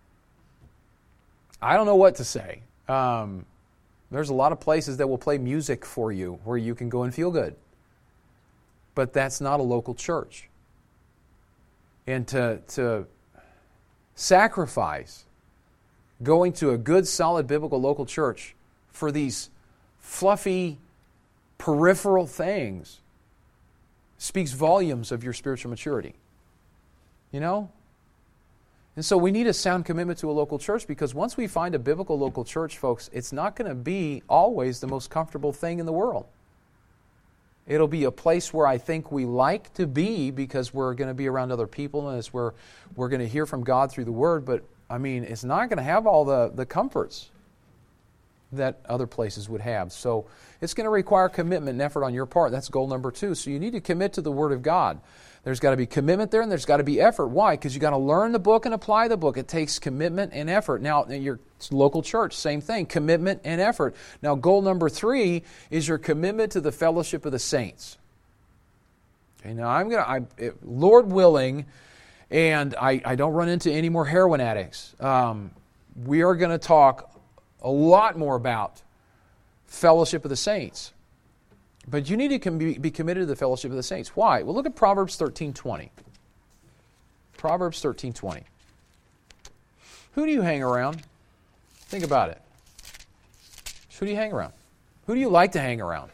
I don't know what to say. Um, there's a lot of places that will play music for you where you can go and feel good. But that's not a local church. And to, to sacrifice going to a good, solid, biblical local church for these fluffy, peripheral things speaks volumes of your spiritual maturity. You know? And so we need a sound commitment to a local church, because once we find a biblical local church, folks, it's not going to be always the most comfortable thing in the world. It'll be a place where I think we like to be because we're going to be around other people and it's where we're going to hear from God through the Word. But, I mean, it's not going to have all the, the comforts that other places would have. So it's going to require commitment and effort on your part. That's goal number two. So you need to commit to the Word of God. There's got to be commitment there, and there's got to be effort. Why? Because you've got to learn the book and apply the book. It takes commitment and effort. Now, in your local church, same thing, commitment and effort. Now, goal number three is your commitment to the fellowship of the saints. Okay, now, I'm going to, Lord willing, and I, I don't run into any more heroin addicts, um, we are going to talk a lot more about fellowship of the saints. But you need to be committed to the fellowship of the saints. Why? Well, look at Proverbs thirteen twenty. Proverbs thirteen twenty. Who do you hang around? Think about it. Who do you hang around? Who do you like to hang around?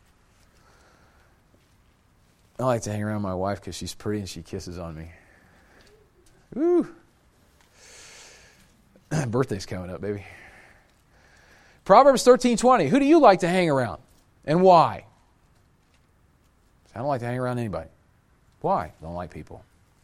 I like to hang around my wife because she's pretty and she kisses on me. Woo! Birthday's coming up, baby. Proverbs thirteen twenty. Who do you like to hang around? And why? I don't like to hang around anybody. Why? I don't like people.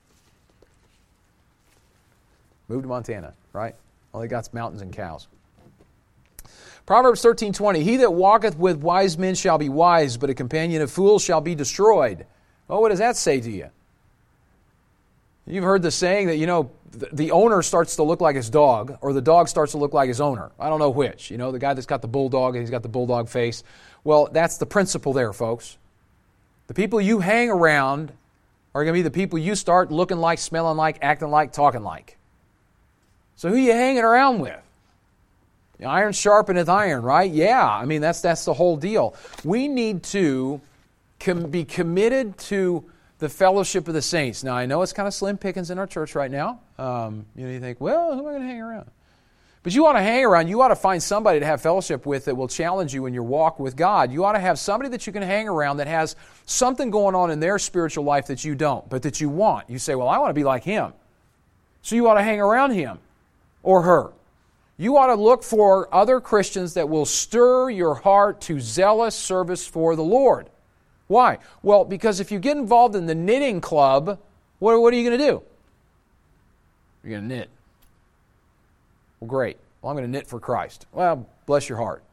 Move to Montana, right? All they got's mountains and cows. Proverbs thirteen twenty. He that walketh with wise men shall be wise, but a companion of fools shall be destroyed. Well, what does that say to you? You've heard the saying that, you know, the owner starts to look like his dog, or the dog starts to look like his owner. I don't know which. You know, the guy that's got the bulldog and he's got the bulldog face. Well, that's the principle there, folks. The people you hang around are going to be the people you start looking like, smelling like, acting like, talking like. So who are you hanging around with? You know, iron sharpeneth iron, right? Yeah, I mean, that's that's the whole deal. We need to com- be committed to the fellowship of the saints. Now, I know it's kind of slim pickings in our church right now. Um, you know, you think, well, who am I going to hang around? But you ought to hang around. You ought to find somebody to have fellowship with that will challenge you in your walk with God. You ought to have somebody that you can hang around that has something going on in their spiritual life that you don't, but that you want. You say, well, I want to be like him. So you ought to hang around him or her. You ought to look for other Christians that will stir your heart to zealous service for the Lord. Why? Well, because if you get involved in the knitting club, what, what are you going to do? You're going to knit. Well, great. Well, I'm going to knit for Christ. Well, bless your heart.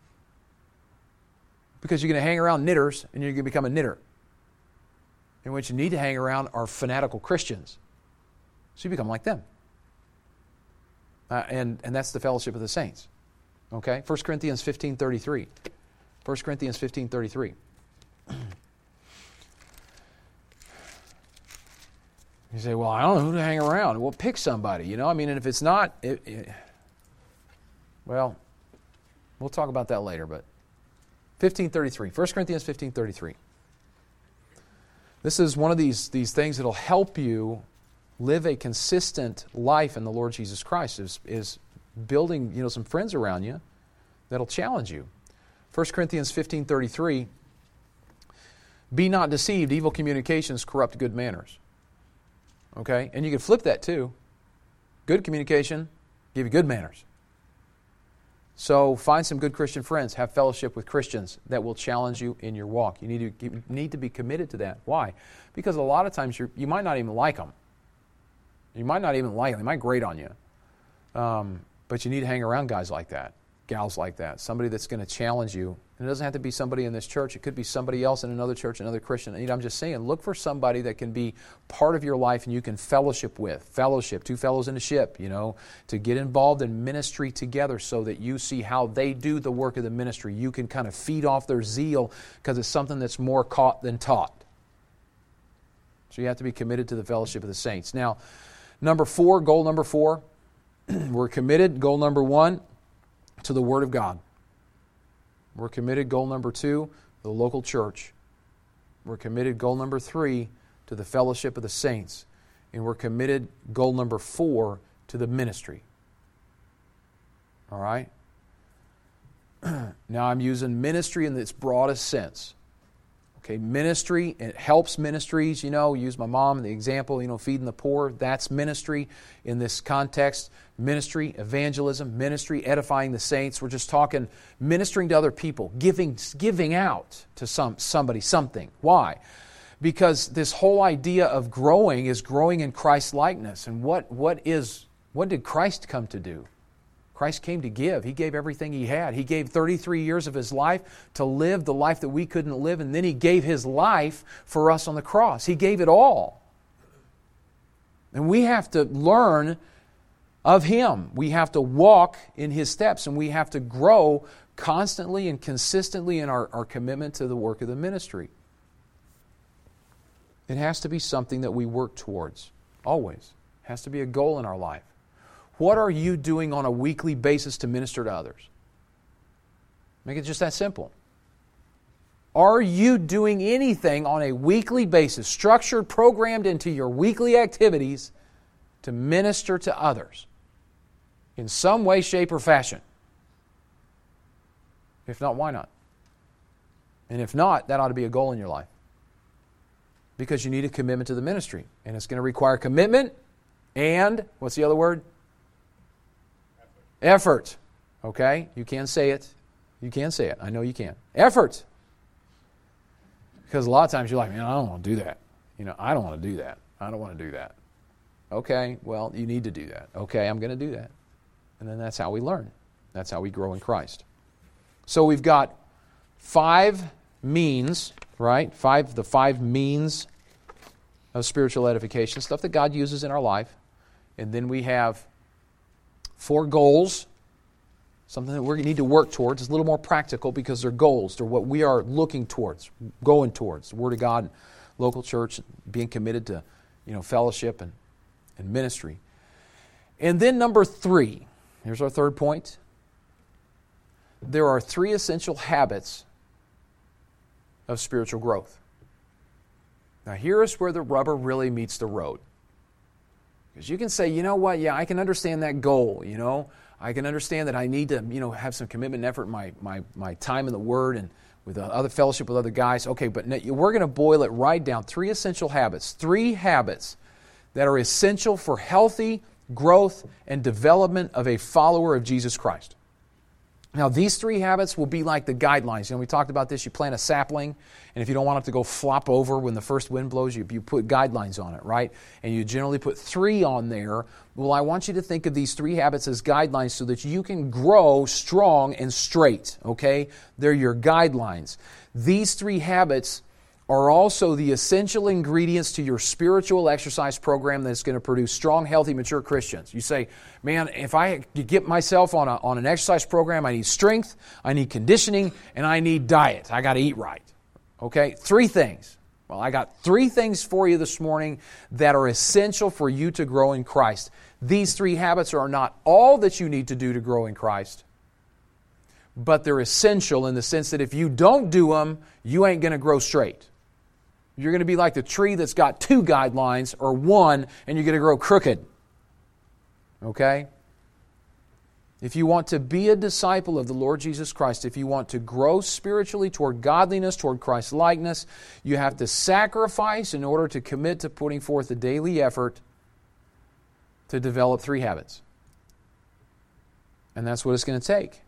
Because you're going to hang around knitters and you're going to become a knitter. And what you need to hang around are fanatical Christians. So you become like them. Uh, and, and that's the fellowship of the saints. Okay? First Corinthians fifteen thirty-three. First Corinthians fifteen thirty-three. You say, well, I don't know who to hang around. Well, pick somebody, you know. I mean, and if it's not, it, it, well, we'll talk about that later, but fifteen thirty-three. First Corinthians fifteen thirty-three. This is one of these, these things that will help you live a consistent life in the Lord Jesus Christ, is, is building, you know, some friends around you that'll challenge you. First Corinthians fifteen thirty-three. Be not deceived, evil communications corrupt good manners. Okay? And you can flip that too. Good communication, give you good manners. So find some good Christian friends. Have fellowship with Christians that will challenge you in your walk. You need to, you need to be committed to that. Why? Because a lot of times you're, you might not even like them. You might not even like them. They might grate on you. Um, but you need to hang around guys like that, gals like that, somebody that's going to challenge you. And it doesn't have to be somebody in this church. It could be somebody else in another church, another Christian. And, you know, I'm just saying, look for somebody that can be part of your life and you can fellowship with. Fellowship, two fellows in a ship, you know, to get involved in ministry together so that you see how they do the work of the ministry. You can kind of feed off their zeal because it's something that's more caught than taught. So you have to be committed to the fellowship of the saints. Now, number four, goal number four, we're committed, goal number one, to the Word of God. We're committed, goal number two, the local church. We're committed, goal number three, to the fellowship of the saints. And we're committed, goal number four, to the ministry. All right? Now I'm using ministry in its broadest sense. Okay, ministry, it helps ministries, you know, use my mom, the example, you know, feeding the poor, that's ministry in this context. Ministry, evangelism, ministry, edifying the saints. We're just talking ministering to other people, giving giving out to some somebody something. Why? Because this whole idea of growing is growing in Christ's likeness. And what what is what did Christ come to do? Christ came to give. He gave everything He had. He gave thirty-three years of His life to live the life that we couldn't live, and then He gave His life for us on the cross. He gave it all. And we have to learn of Him. We have to walk in His steps, and we have to grow constantly and consistently in our, our commitment to the work of the ministry. It has to be something that we work towards, always. It has to be a goal in our life. What are you doing on a weekly basis to minister to others? Make it just that simple. Are you doing anything on a weekly basis, structured, programmed into your weekly activities to minister to others in some way, shape, or fashion? If not, why not? And if not, that ought to be a goal in your life. Because you need a commitment to the ministry. And it's going to require commitment and, what's the other word? Effort. Okay? You can say it. You can say it. I know you can. Effort. Because a lot of times you're like, man, I don't want to do that. You know, I don't want to do that. I don't want to do that. Okay, well, you need to do that. Okay, I'm going to do that. And then that's how we learn. That's how we grow in Christ. So we've got five means, right? Five, the five means of spiritual edification, stuff that God uses in our life. And then we have four goals, something that we need to work towards. It's a little more practical because they're goals. They're what we are looking towards, going towards. The Word of God, local church, being committed to, you know, fellowship and, and ministry. And then number three, here's our third point. There are three essential habits of spiritual growth. Now here's where the rubber really meets the road. Because you can say, you know what, yeah, I can understand that goal, you know. I can understand that I need to, you know, have some commitment and effort in my, my, my time in the Word and with other fellowship with other guys. Okay, but we're going to boil it right down. Three essential habits. Three habits that are essential for healthy growth and development of a follower of Jesus Christ. Now, these three habits will be like the guidelines. You know, we talked about this. You plant a sapling, and if you don't want it to go flop over when the first wind blows, you, you put guidelines on it, right? And you generally put three on there. Well, I want you to think of these three habits as guidelines so that you can grow strong and straight, okay? They're your guidelines. These three habits are also the essential ingredients to your spiritual exercise program that's going to produce strong, healthy, mature Christians. You say, man, if I get myself on, a, on an exercise program, I need strength, I need conditioning, and I need diet. I got to eat right. Okay? Three things. Well, I got three things for you this morning that are essential for you to grow in Christ. These three habits are not all that you need to do to grow in Christ, but they're essential in the sense that if you don't do them, you ain't going to grow straight. You're going to be like the tree that's got two guidelines or one, and you're going to grow crooked. Okay? If you want to be a disciple of the Lord Jesus Christ, if you want to grow spiritually toward godliness, toward Christ's likeness, you have to sacrifice in order to commit to putting forth the daily effort to develop three habits. And that's what it's going to take.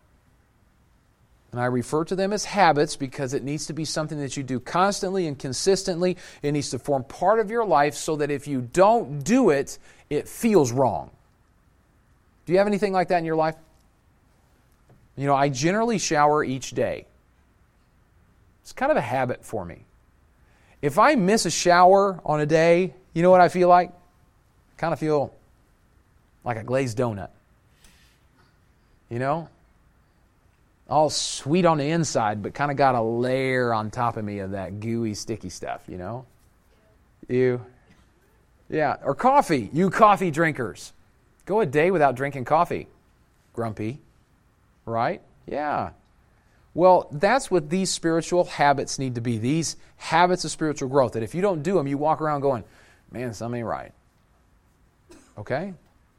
And I refer to them as habits because it needs to be something that you do constantly and consistently. It needs to form part of your life so that if you don't do it, it feels wrong. Do you have anything like that in your life? You know, I generally shower each day. It's kind of a habit for me. If I miss a shower on a day, you know what I feel like? I kind of feel like a glazed donut. You know? All sweet on the inside, but kind of got a layer on top of me of that gooey, sticky stuff, you know? Ew. Yeah, or coffee. You coffee drinkers. Go a day without drinking coffee. Grumpy. Right? Yeah. Well, that's what these spiritual habits need to be. These habits of spiritual growth. That if you don't do them, you walk around going, man, something ain't right. Okay?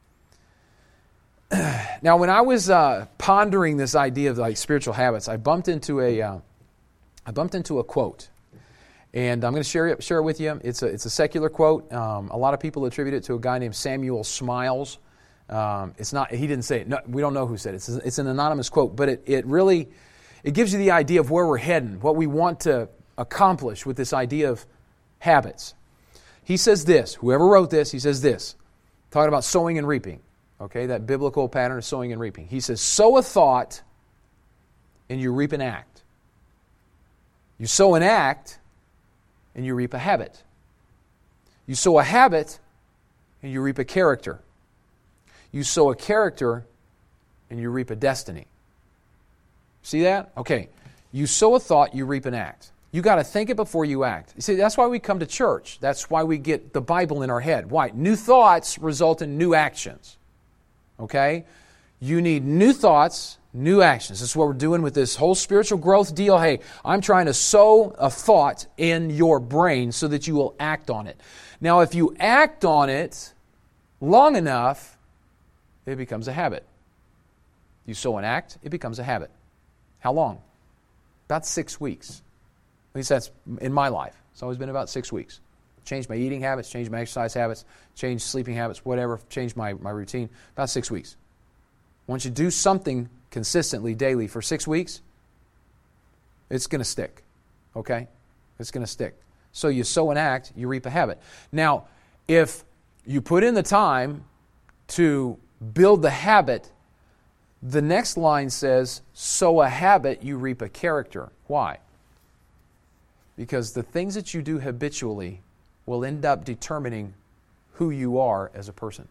Now, when I was uh, pondering this idea of like spiritual habits, I bumped into a, uh, I bumped into a quote. And I'm going to share it, share it with you. It's a, it's a secular quote. Um, a lot of people attribute it to a guy named Samuel Smiles. Um, it's not. He didn't say it. No, we don't know who said it. It's, it's an anonymous quote, but it, it really it gives you the idea of where we're heading, what we want to accomplish with this idea of habits. He says this. Whoever wrote this, he says this, talking about sowing and reaping. Okay, that biblical pattern of sowing and reaping. He says, sow a thought and you reap an act. You sow an act and you reap a habit. You sow a habit and you reap a character. You sow a character and you reap a destiny. See that? Okay. You sow a thought, you reap an act. You got to think it before you act. You see, that's why we come to church. That's why we get the Bible in our head. Why? New thoughts result in new actions. Okay? You need new thoughts, new actions. This is what we're doing with this whole spiritual growth deal. Hey, I'm trying to sow a thought in your brain so that you will act on it. Now, if you act on it long enough, it becomes a habit. You sow an act, it becomes a habit. How long? About six weeks. At least that's in my life. It's always been about six weeks. Changed my eating habits, changed my exercise habits, changed sleeping habits, whatever, changed my, my routine. About six weeks. Once you do something consistently, daily, for six weeks, it's going to stick. Okay? It's going to stick. So you sow an act, you reap a habit. Now, if you put in the time to build the habit, the next line says, sow a habit, you reap a character. Why? Because the things that you do habitually will end up determining who you are as a person.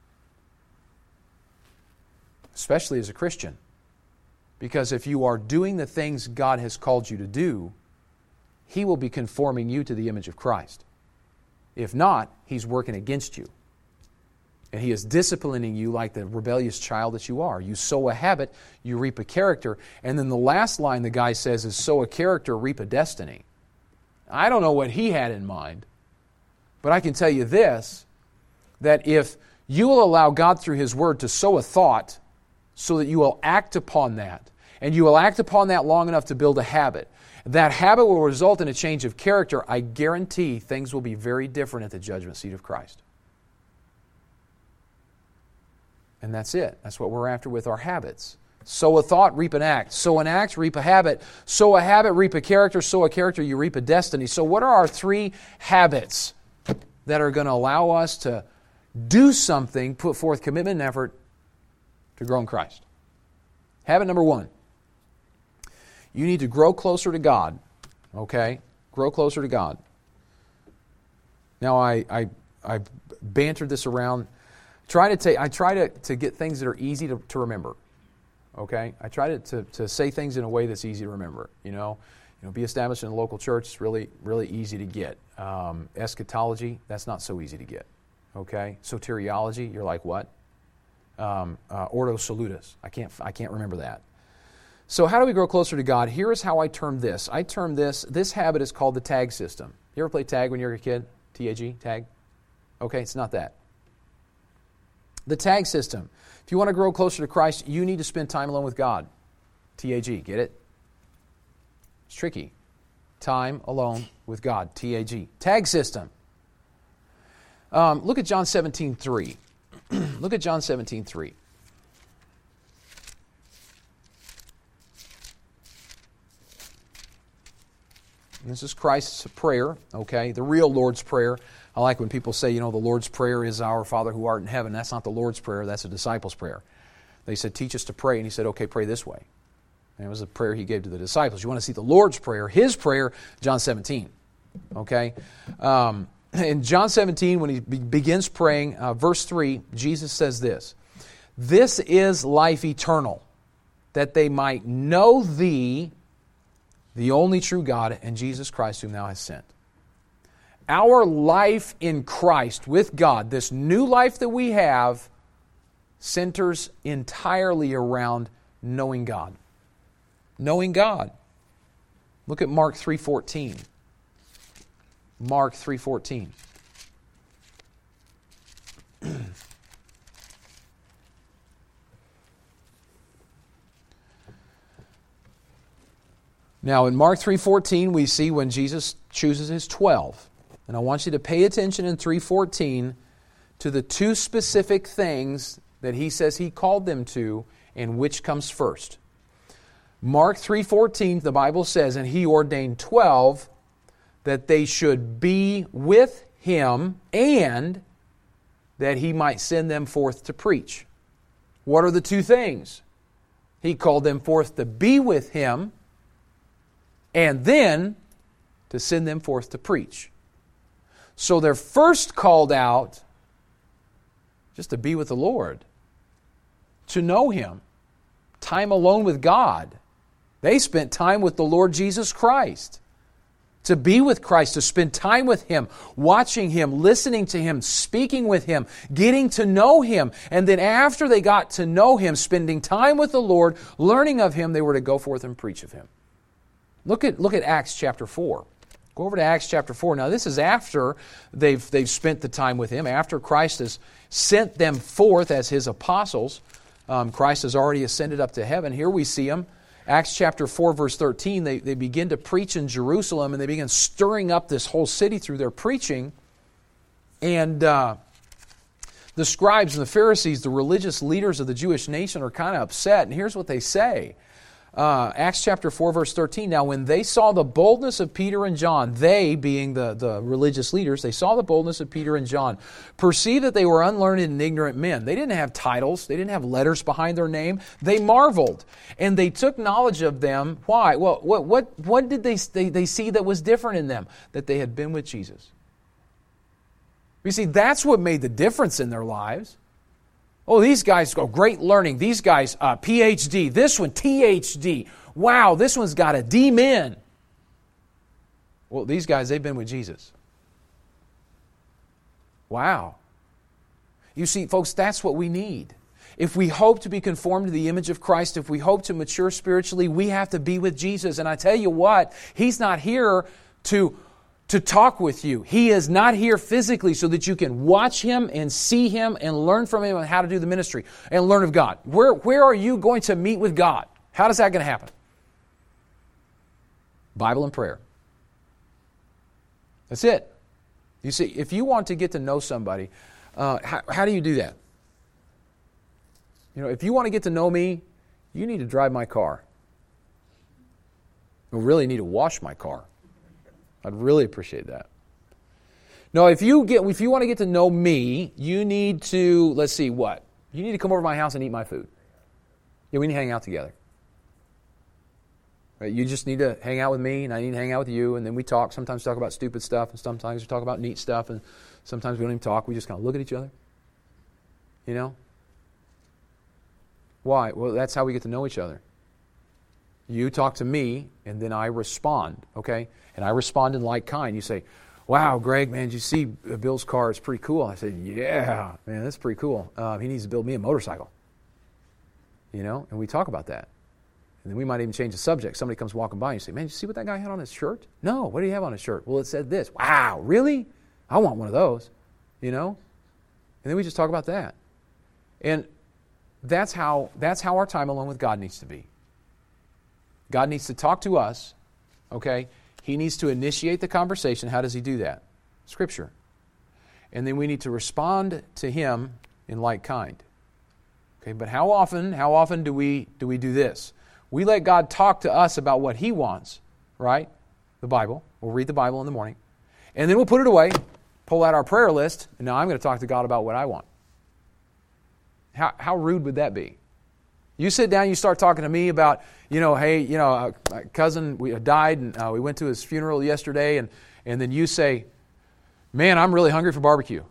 Especially as a Christian. Because if you are doing the things God has called you to do, He will be conforming you to the image of Christ. If not, He's working against you. And He is disciplining you like the rebellious child that you are. You sow a habit, you reap a character. And then the last line the guy says is, sow a character, reap a destiny. I don't know what he had in mind, but I can tell you this, that if you will allow God through His Word to sow a thought so that you will act upon that, and you will act upon that long enough to build a habit, that habit will result in a change of character, I guarantee things will be very different at the judgment seat of Christ. And that's it. That's what we're after with our habits. Sow a thought, reap an act. Sow an act, reap a habit. Sow a habit, reap a character. Sow a character, you reap a destiny. So what are our three habits that are going to allow us to do something, put forth commitment and effort to grow in Christ? Habit number one. You need to grow closer to God. Okay? Grow closer to God. Now, I, I, I bantered this around. Try to take, I try to, to get things that are easy to, to remember. Okay? I try to, to, to say things in a way that's easy to remember. You know, you know, be established in a local church is really, really easy to get. Um, eschatology, that's not so easy to get. Okay? Soteriology, you're like, what? Um, uh, Ordo Salutis. I can't, I can't remember that. So how do we grow closer to God? Here is how I term this. I term this, this habit is called the tag system. You ever play tag when you were a kid? T A G, tag? Okay, it's not that. The tag system. If you want to grow closer to Christ, you need to spend time alone with God. T A G, get it? It's tricky. Time alone with God. T A G. Tag system. Um, look at John seventeen three. Look at John seventeen three. This is Christ's prayer, okay? The real Lord's Prayer. I like when people say, you know, the Lord's Prayer is our Father who art in heaven. That's not the Lord's Prayer. That's a disciple's prayer. They said, teach us to pray. And He said, okay, pray this way. And it was a prayer He gave to the disciples. You want to see the Lord's Prayer, His prayer, John seventeen, okay? Um, in John seventeen, when He be- begins praying, uh, verse three, Jesus says this, this is life eternal, that they might know Thee, the only true God, and Jesus Christ whom Thou hast sent. our life in Christ with God, this new life that we have, centers entirely around knowing God. Knowing God. Look at Mark three fourteen. Mark three fourteen. Now, in Mark three fourteen, we see when Jesus chooses His twelve. And I want you to pay attention in three fourteen to the two specific things that He says He called them to, and which comes first. Mark three fourteen, the Bible says, and He ordained twelve that they should be with Him and that He might send them forth to preach. What are the two things? He called them forth to be with Him and then to send them forth to preach. So they're first called out just to be with the Lord, to know Him, time alone with God. They spent time with the Lord Jesus Christ. To be with Christ, to spend time with Him, watching Him, listening to Him, speaking with Him, getting to know Him. And then after they got to know Him, spending time with the Lord, learning of Him, they were to go forth and preach of Him. Look at, look at Acts chapter four. Go over to Acts chapter four. Now this is after they've, they've spent the time with Him, after Christ has sent them forth as His apostles. Um, Christ has already ascended up to heaven. Here we see Him. Acts chapter four, verse thirteen, they, they begin to preach in Jerusalem, and they begin stirring up this whole city through their preaching. And uh, the scribes and the Pharisees, the religious leaders of the Jewish nation, are kind of upset. And here's what they say. Uh, Acts chapter four, verse thirteen, now when they saw the boldness of Peter and John, they, being the, the religious leaders, they saw the boldness of Peter and John, perceived that they were unlearned and ignorant men. They didn't have titles. They didn't have letters behind their name. They marveled, and they took knowledge of them. Why? Well, what what, what did they, they, they see that was different in them? That they had been with Jesus. You see, that's what made the difference in their lives. Oh, these guys go great learning. These guys, uh, P H D. This one, T H D. Wow, this one's got a D Min. Well, these guys, they've been with Jesus. Wow. You see, folks, that's what we need. If we hope to be conformed to the image of Christ, if we hope to mature spiritually, we have to be with Jesus. And I tell you what, He's not here to to talk with you. He is not here physically so that you can watch Him and see Him and learn from Him on how to do the ministry and learn of God. Where, where are you going to meet with God? How is that going to happen? Bible and prayer. That's it. You see, if you want to get to know somebody, uh, how, how do you do that? You know, if you want to get to know me, you need to drive my car. You really need to wash my car. I'd really appreciate that. No, if you get if you want to get to know me, you need to, let's see, what? You need to come over to my house and eat my food. Yeah, we need to hang out together. Right? You just need to hang out with me, and I need to hang out with you, and then we talk. Sometimes we talk about stupid stuff, and sometimes we talk about neat stuff, and sometimes we don't even talk. We just kind of look at each other. You know? Why? Well, that's how we get to know each other. You talk to me, and then I respond, okay? And I respond in like kind. You say, wow, Greg, man, did you see Bill's car? It's pretty cool. I said, yeah, man, that's pretty cool. Uh, he needs to build me a motorcycle. You know, and we talk about that. And then we might even change the subject. Somebody comes walking by and you say, man, did you see what that guy had on his shirt? No, what did he have on his shirt? Well, it said this. Wow, really? I want one of those, you know? And then we just talk about that. And that's how that's how our time alone with God needs to be. God needs to talk to us, okay? He needs to initiate the conversation. How does He do that? Scripture. And then we need to respond to Him in like kind. Okay, but how often, how often do we do we do this? We let God talk to us about what He wants, right? The Bible. We'll read the Bible in the morning. And then we'll put it away, pull out our prayer list, and now I'm going to talk to God about what I want. How how rude would that be? You sit down, you start talking to me about, you know, hey, you know, uh, my cousin we died, and uh, we went to his funeral yesterday, and, and then you say, man, I'm really hungry for barbecue.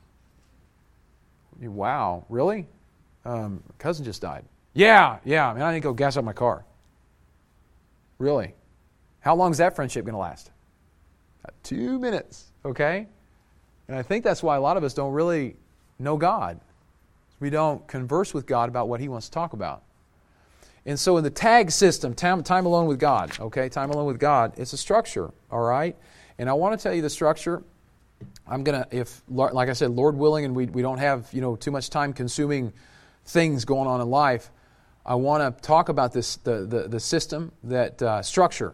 Wow, really? Um, cousin just died. Yeah, yeah, man, I need to go gas up my car. Really? How long is that friendship going to last? Uh, two minutes. Okay? And I think that's why a lot of us don't really know God. We don't converse with God about what He wants to talk about. And so in the TAG system, time, time alone with God, okay, time alone with God, it's a structure, all right? And I want to tell you the structure. I'm going to, if, like I said, Lord willing, and we, we don't have, you know, too much time-consuming things going on in life, I want to talk about this, the, the, the system, that uh, structure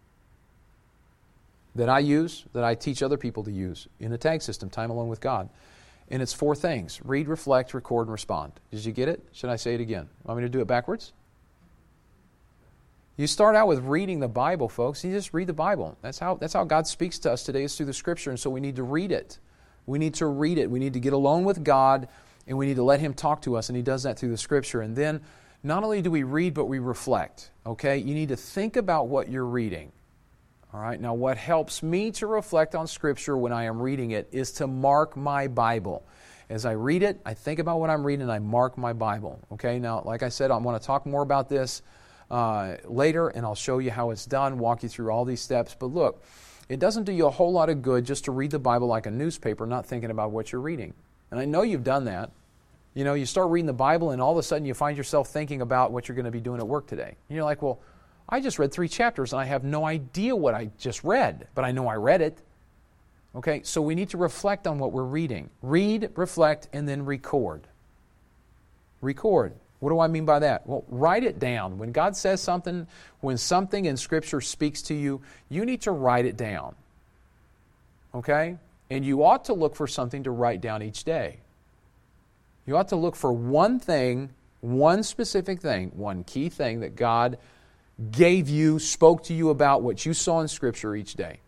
that I use, that I teach other people to use in the TAG system, time alone with God. And it's four things: read, reflect, record, and respond. Did you get it? Should I say it again? Want me to do it backwards? You start out with reading the Bible, folks. You just read the Bible. That's how, that's how God speaks to us today, is through the Scripture, and so we need to read it. We need to read it. We need to get alone with God, and we need to let Him talk to us, and He does that through the Scripture. And then not only do we read, but we reflect. Okay? You need to think about what you're reading. All right? Now, what helps me to reflect on Scripture when I am reading it is to mark my Bible. As I read it, I think about what I'm reading, and I mark my Bible. Okay? Now, like I said, I want to talk more about this Uh, later, and I'll show you how it's done, walk you through all these steps. But look, it doesn't do you a whole lot of good just to read the Bible like a newspaper, not thinking about what you're reading. And I know you've done that. You know, you start reading the Bible, and all of a sudden you find yourself thinking about what you're going to be doing at work today. And you're like, well, I just read three chapters, and I have no idea what I just read, but I know I read it. Okay, so we need to reflect on what we're reading. Read, reflect, and then record. Record. What do I mean by that? Well, write it down. When God says something, when something in Scripture speaks to you, you need to write it down. Okay? And you ought to look for something to write down each day. You ought to look for one thing, one specific thing, one key thing that God gave you, spoke to you about, what you saw in Scripture each day.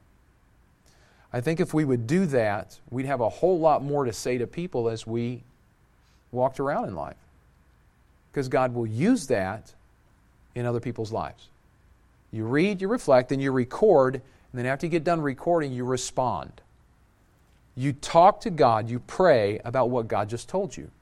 I think if we would do that, we'd have a whole lot more to say to people as we walked around in life. Because God will use that in other people's lives. You read, you reflect, and you record, and then after you get done recording, you respond. You talk to God, you pray about what God just told you.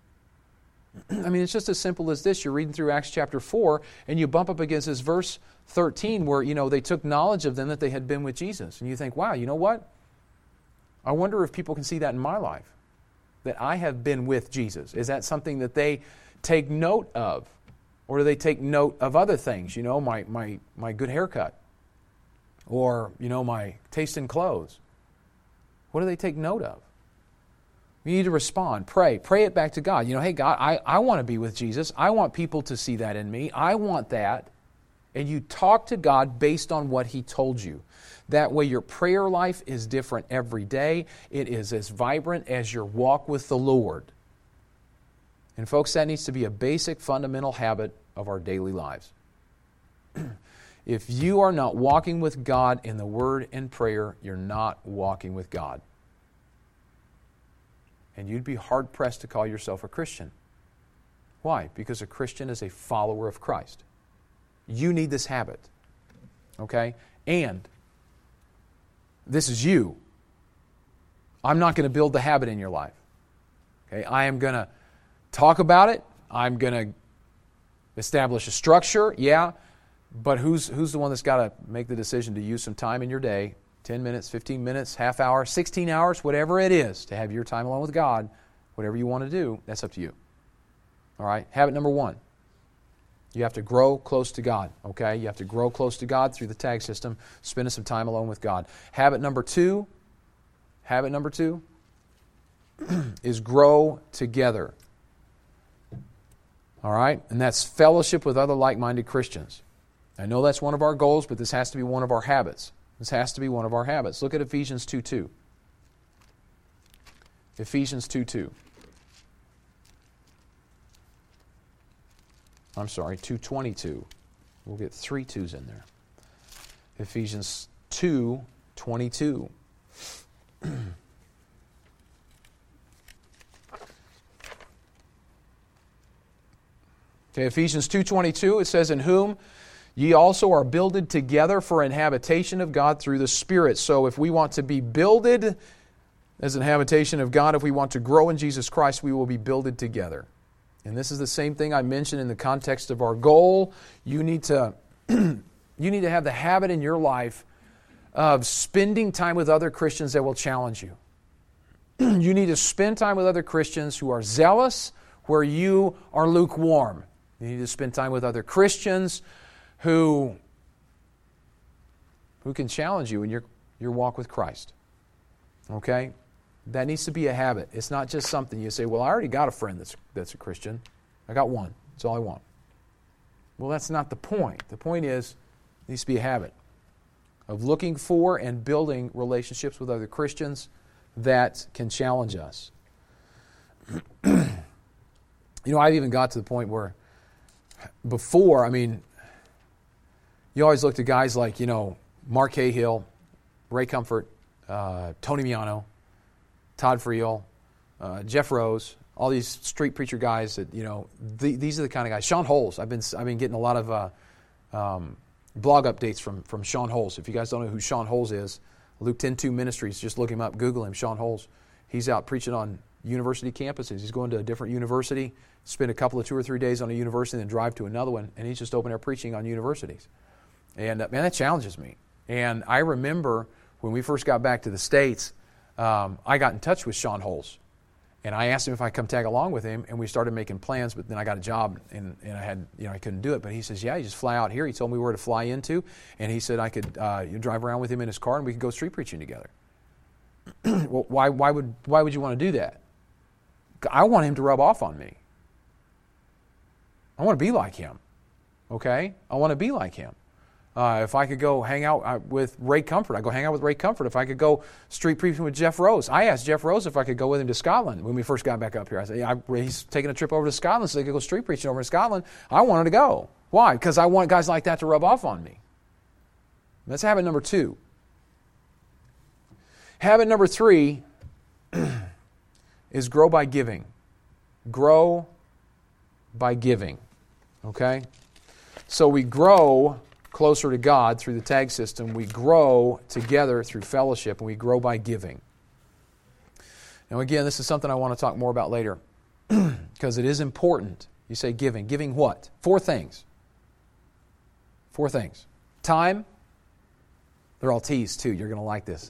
I mean, it's just as simple as this. You're reading through Acts chapter four, and you bump up against this verse thirteen where, you know, they took knowledge of them that they had been with Jesus. And you think, wow, you know what? I wonder if people can see that in my life, that I have been with Jesus. Is that something that they take note of? Or do they take note of other things? You know, my my my good haircut. Or, you know, my taste in clothes. What do they take note of? You need to respond. Pray. Pray it back to God. You know, hey, God, I, I want to be with Jesus. I want people to see that in me. I want that. And you talk to God based on what He told you. That way your prayer life is different every day. It is as vibrant as your walk with the Lord. And folks, that needs to be a basic, fundamental habit of our daily lives. If you are not walking with God in the Word and prayer, you're not walking with God. And you'd be hard-pressed to call yourself a Christian. Why? Because a Christian is a follower of Christ. You need this habit. Okay? And this is you. I'm not going to build the habit in your life. Okay? I am going to talk about it. I'm going to establish a structure, yeah, but who's who's the one that's got to make the decision to use some time in your day, ten minutes, fifteen minutes, half hour, sixteen hours, whatever it is, to have your time alone with God, whatever you want to do, that's up to you. All right? Habit number one, you have to grow close to God, okay? You have to grow close to God through the TAG system, spending some time alone with God. Habit number two, habit number two is grow together. All right? And that's fellowship with other like-minded Christians. I know that's one of our goals, but this has to be one of our habits. This has to be one of our habits. Look at Ephesians two two. Ephesians two two. I'm sorry, two twenty-two. We'll get three twos in there. Ephesians two twenty-two. Okay, Ephesians two twenty-two, it says, "In whom ye also are builded together for an habitation of God through the Spirit." So if we want to be builded as an habitation of God, if we want to grow in Jesus Christ, we will be builded together. And this is the same thing I mentioned in the context of our goal. You need to, you need to have the habit in your life of spending time with other Christians that will challenge you. You need to spend time with other Christians who are zealous where you are lukewarm. You need to spend time with other Christians who, who can challenge you in your, your walk with Christ. Okay? That needs to be a habit. It's not just something you say, well, I already got a friend that's, that's a Christian. I got one. That's all I want. Well, that's not the point. The point is, it needs to be a habit of looking for and building relationships with other Christians that can challenge us. You know, I've even got to the point where before, I mean, you always look to guys like, you know, Mark Cahill, Ray Comfort, uh, Tony Miano, Todd Friel, uh, Jeff Rose, all these street preacher guys that, you know, the, these are the kind of guys. Sean Holes, I've been I've been getting a lot of uh, um, blog updates from, from Sean Holes. If you guys don't know who Sean Holes is, Luke ten two Ministries, just look him up, Google him, Sean Holes. He's out preaching on university campuses. He's going to a different university, spend a couple of two or three days on a university, then drive to another one, and he's just open air preaching on universities. And uh, man, that challenges me. And I remember when we first got back to the States, um, I got in touch with Sean Holes. And I asked him if I could come tag along with him, and we started making plans, but then I got a job, and, and I had, you know, I couldn't do it. But he says, yeah, you just fly out here. He told me where to fly into, and he said I could uh, you drive around with him in his car, and we could go street preaching together. Well, why, why would why would you want to do that? I want him to rub off on me. I want to be like him, okay? I want to be like him. Uh, if I could go hang out uh, with Ray Comfort, I go hang out with Ray Comfort. If I could go street preaching with Jeff Rose, I asked Jeff Rose if I could go with him to Scotland when we first got back up here. I said, yeah, I, he's taking a trip over to Scotland so they could go street preaching over in Scotland. I wanted to go. Why? Because I want guys like that to rub off on me. That's habit number two. Habit number three is grow by giving. Grow by giving. Okay? So we grow closer to God through the tag system. We grow together through fellowship, and we grow by giving. Now again, this is something I want to talk more about later because it is important. You say giving. Giving what? Four things. Four things. Time. They're all T's too. You're going to like this.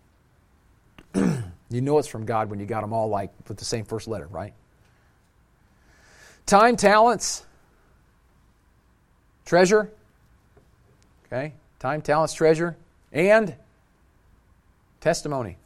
You know it's from God when you got them all like with the same first letter, right? Time, talents, treasure. Okay? Time, talents, treasure, and testimony.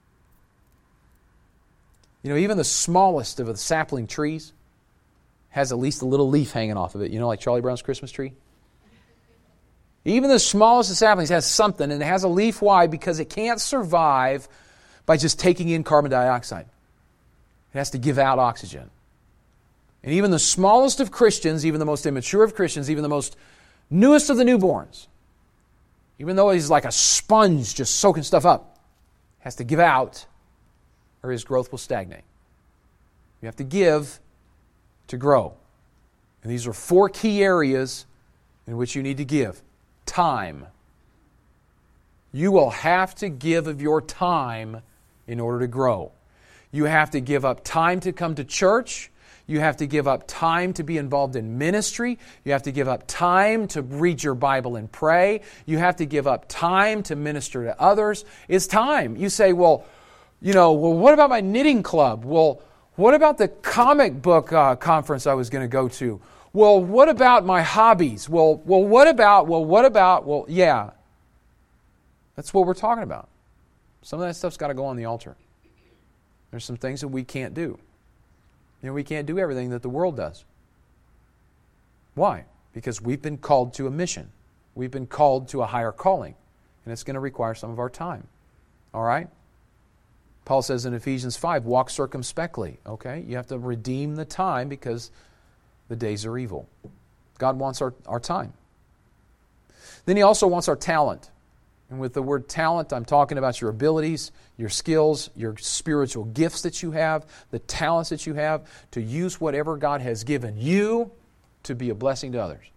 You know, even the smallest of the sapling trees has at least a little leaf hanging off of it. You know, like Charlie Brown's Christmas tree? Even the smallest of saplings has something, and it has a leaf. Why? Because it can't survive by just taking in carbon dioxide. It has to give out oxygen. And even the smallest of Christians, even the most immature of Christians, even the most newest of the newborns, even though he's like a sponge just soaking stuff up, has to give out or his growth will stagnate. You have to give to grow. And these are four key areas in which you need to give. Time. You will have to give of your time in order to grow. You have to give up time to come to church. You have to give up time to be involved in ministry. You have to give up time to read your Bible and pray. You have to give up time to minister to others. It's time. You say, well, you know, well, what about my knitting club? Well, what about the comic book uh, conference I was going to go to? Well, what about my hobbies? Well, well, what about, well, what about, well, yeah. That's what we're talking about. Some of that stuff's got to go on the altar. There's some things that we can't do. You know, we can't do everything that the world does. Why? Because we've been called to a mission. We've been called to a higher calling. And it's going to require some of our time. All right? Paul says in Ephesians five, walk circumspectly. Okay? You have to redeem the time because the days are evil. God wants our, our time. Then He also wants our talent. And with the word talent, I'm talking about your abilities, your skills, your spiritual gifts that you have, the talents that you have, to use whatever God has given you to be a blessing to others.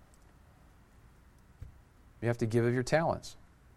You have to give of your talents.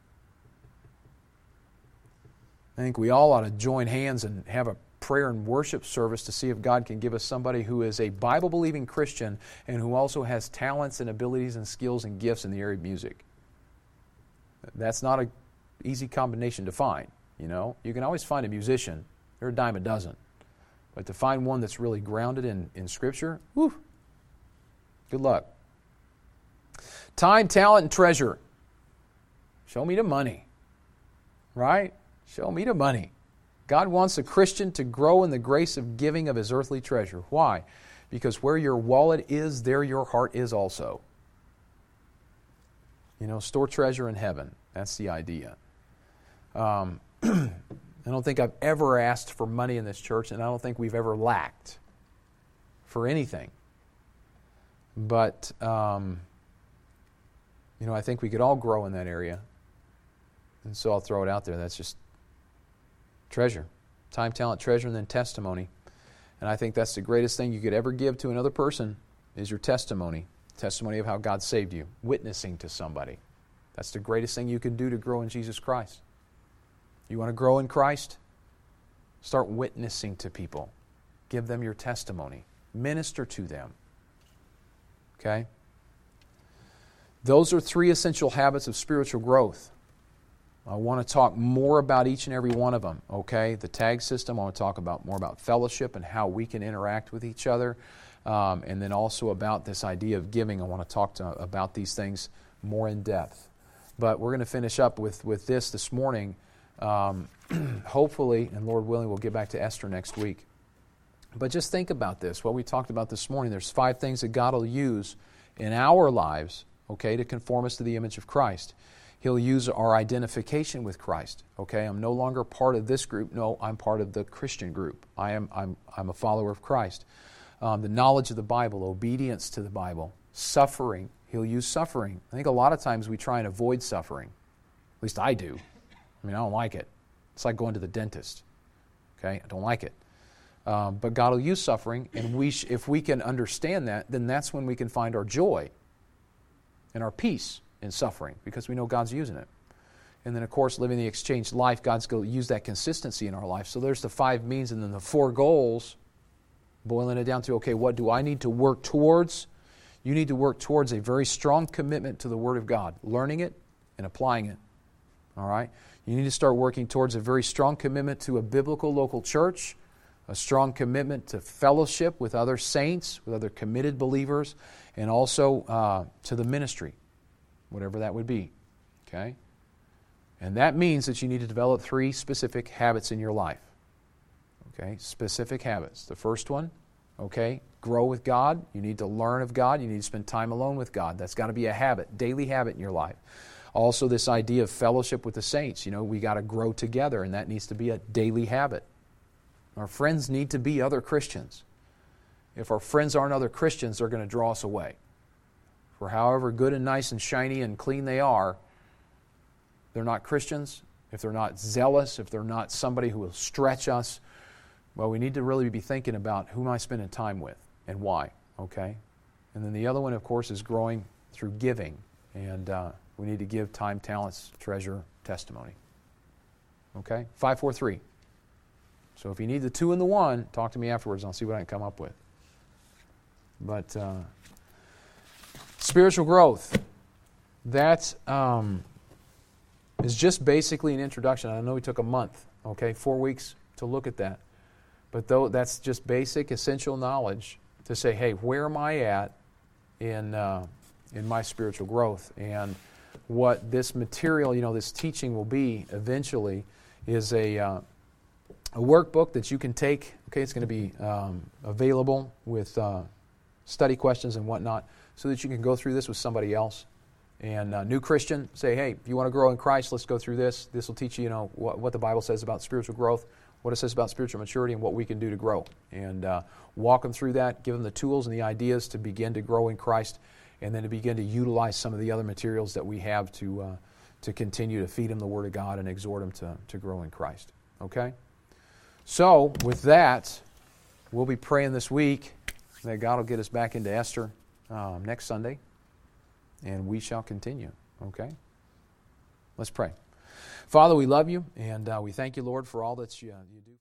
I think we all ought to join hands and have a prayer and worship service to see if God can give us somebody who is a Bible-believing Christian and who also has talents and abilities and skills and gifts in the area of music. That's not a easy combination to find. You know, you can always find a musician. They're a dime a dozen. But to find one that's really grounded in, in Scripture, whew, good luck. Time, talent, and treasure. Show me the money. Right? Show me the money. God wants a Christian to grow in the grace of giving of his earthly treasure. Why? Because where your wallet is, there your heart is also. You know, store treasure in heaven. That's the idea. Um, I don't think I've ever asked for money in this church, and I don't think we've ever lacked for anything. But, um, you know, I think we could all grow in that area. And so I'll throw it out there. That's just treasure. Time, talent, treasure, and then testimony. And I think that's the greatest thing you could ever give to another person is your testimony. Testimony of how God saved you. Witnessing to somebody. That's the greatest thing you can do to grow in Jesus Christ. You want to grow in Christ? Start witnessing to people. Give them your testimony. Minister to them. Okay? Those are three essential habits of spiritual growth. I want to talk more about each and every one of them, okay? The tag system, I want to talk about more about fellowship and how we can interact with each other. Um, and then also about this idea of giving. I want to talk to, about these things more in depth. But we're going to finish up with, with this this morning. Um, hopefully, and Lord willing, we'll get back to Esther next week. But just think about this. What we talked about this morning, there's five things that God will use in our lives, okay, to conform us to the image of Christ. He'll use our identification with Christ. Okay, I'm no longer part of this group. No, I'm part of the Christian group. I am I'm I'm a follower of Christ. Um, the knowledge of the Bible, obedience to the Bible, suffering. He'll use suffering. I think a lot of times we try and avoid suffering. At least I do. I mean, I don't like it. It's like going to the dentist. Okay, I don't like it. Um, but God will use suffering, and we sh- if we can understand that, then that's when we can find our joy and our peace in suffering, because we know God's using it. And then, of course, living the exchanged life, God's going to use that consistency in our life. So there's the five means, and then the four goals, boiling it down to, okay, what do I need to work towards? You need to work towards a very strong commitment to the Word of God, learning it and applying it. All right? You need to start working towards a very strong commitment to a biblical local church, a strong commitment to fellowship with other saints, with other committed believers, and also uh, to the ministry, whatever that would be. Okay? And that means that you need to develop three specific habits in your life. Okay? Specific habits. The first one, okay, grow with God. You need to learn of God. You need to spend time alone with God. That's got to be a habit, daily habit in your life. Also, this idea of fellowship with the saints. You know, we got to grow together, and that needs to be a daily habit. Our friends need to be other Christians. If our friends aren't other Christians, they're going to draw us away. For however good and nice and shiny and clean they are, they're not Christians. If they're not zealous, if they're not somebody who will stretch us, well, we need to really be thinking about who am I spending time with and why, okay? And then the other one, of course, is growing through giving. And uh, we need to give time, talents, treasure, testimony. Okay? Five, four, three. So if you need the two and the one, talk to me afterwards and I'll see what I can come up with. But uh, spiritual growth, that um, is just basically an introduction. I know we took a month, okay, four weeks to look at that. But though that's just basic, essential knowledge to say, hey, where am I at in uh, in my spiritual growth? And what this material, you know, this teaching will be eventually is a uh, a workbook that you can take. Okay, it's going to be um, available with uh, study questions and whatnot, so that you can go through this with somebody else. And uh, new Christian, say, hey, if you want to grow in Christ, let's go through this. This will teach you, you know, what, what the Bible says about spiritual growth, what it says about spiritual maturity, and what we can do to grow. And uh, walk them through that, give them the tools and the ideas to begin to grow in Christ, and then to begin to utilize some of the other materials that we have to uh, to continue to feed them the Word of God and exhort them to, to grow in Christ. Okay? So, with that, we'll be praying this week that God will get us back into Esther um, next Sunday, and we shall continue. Okay? Let's pray. Father, we love you, and uh, we thank you, Lord, for all that you, uh, you do.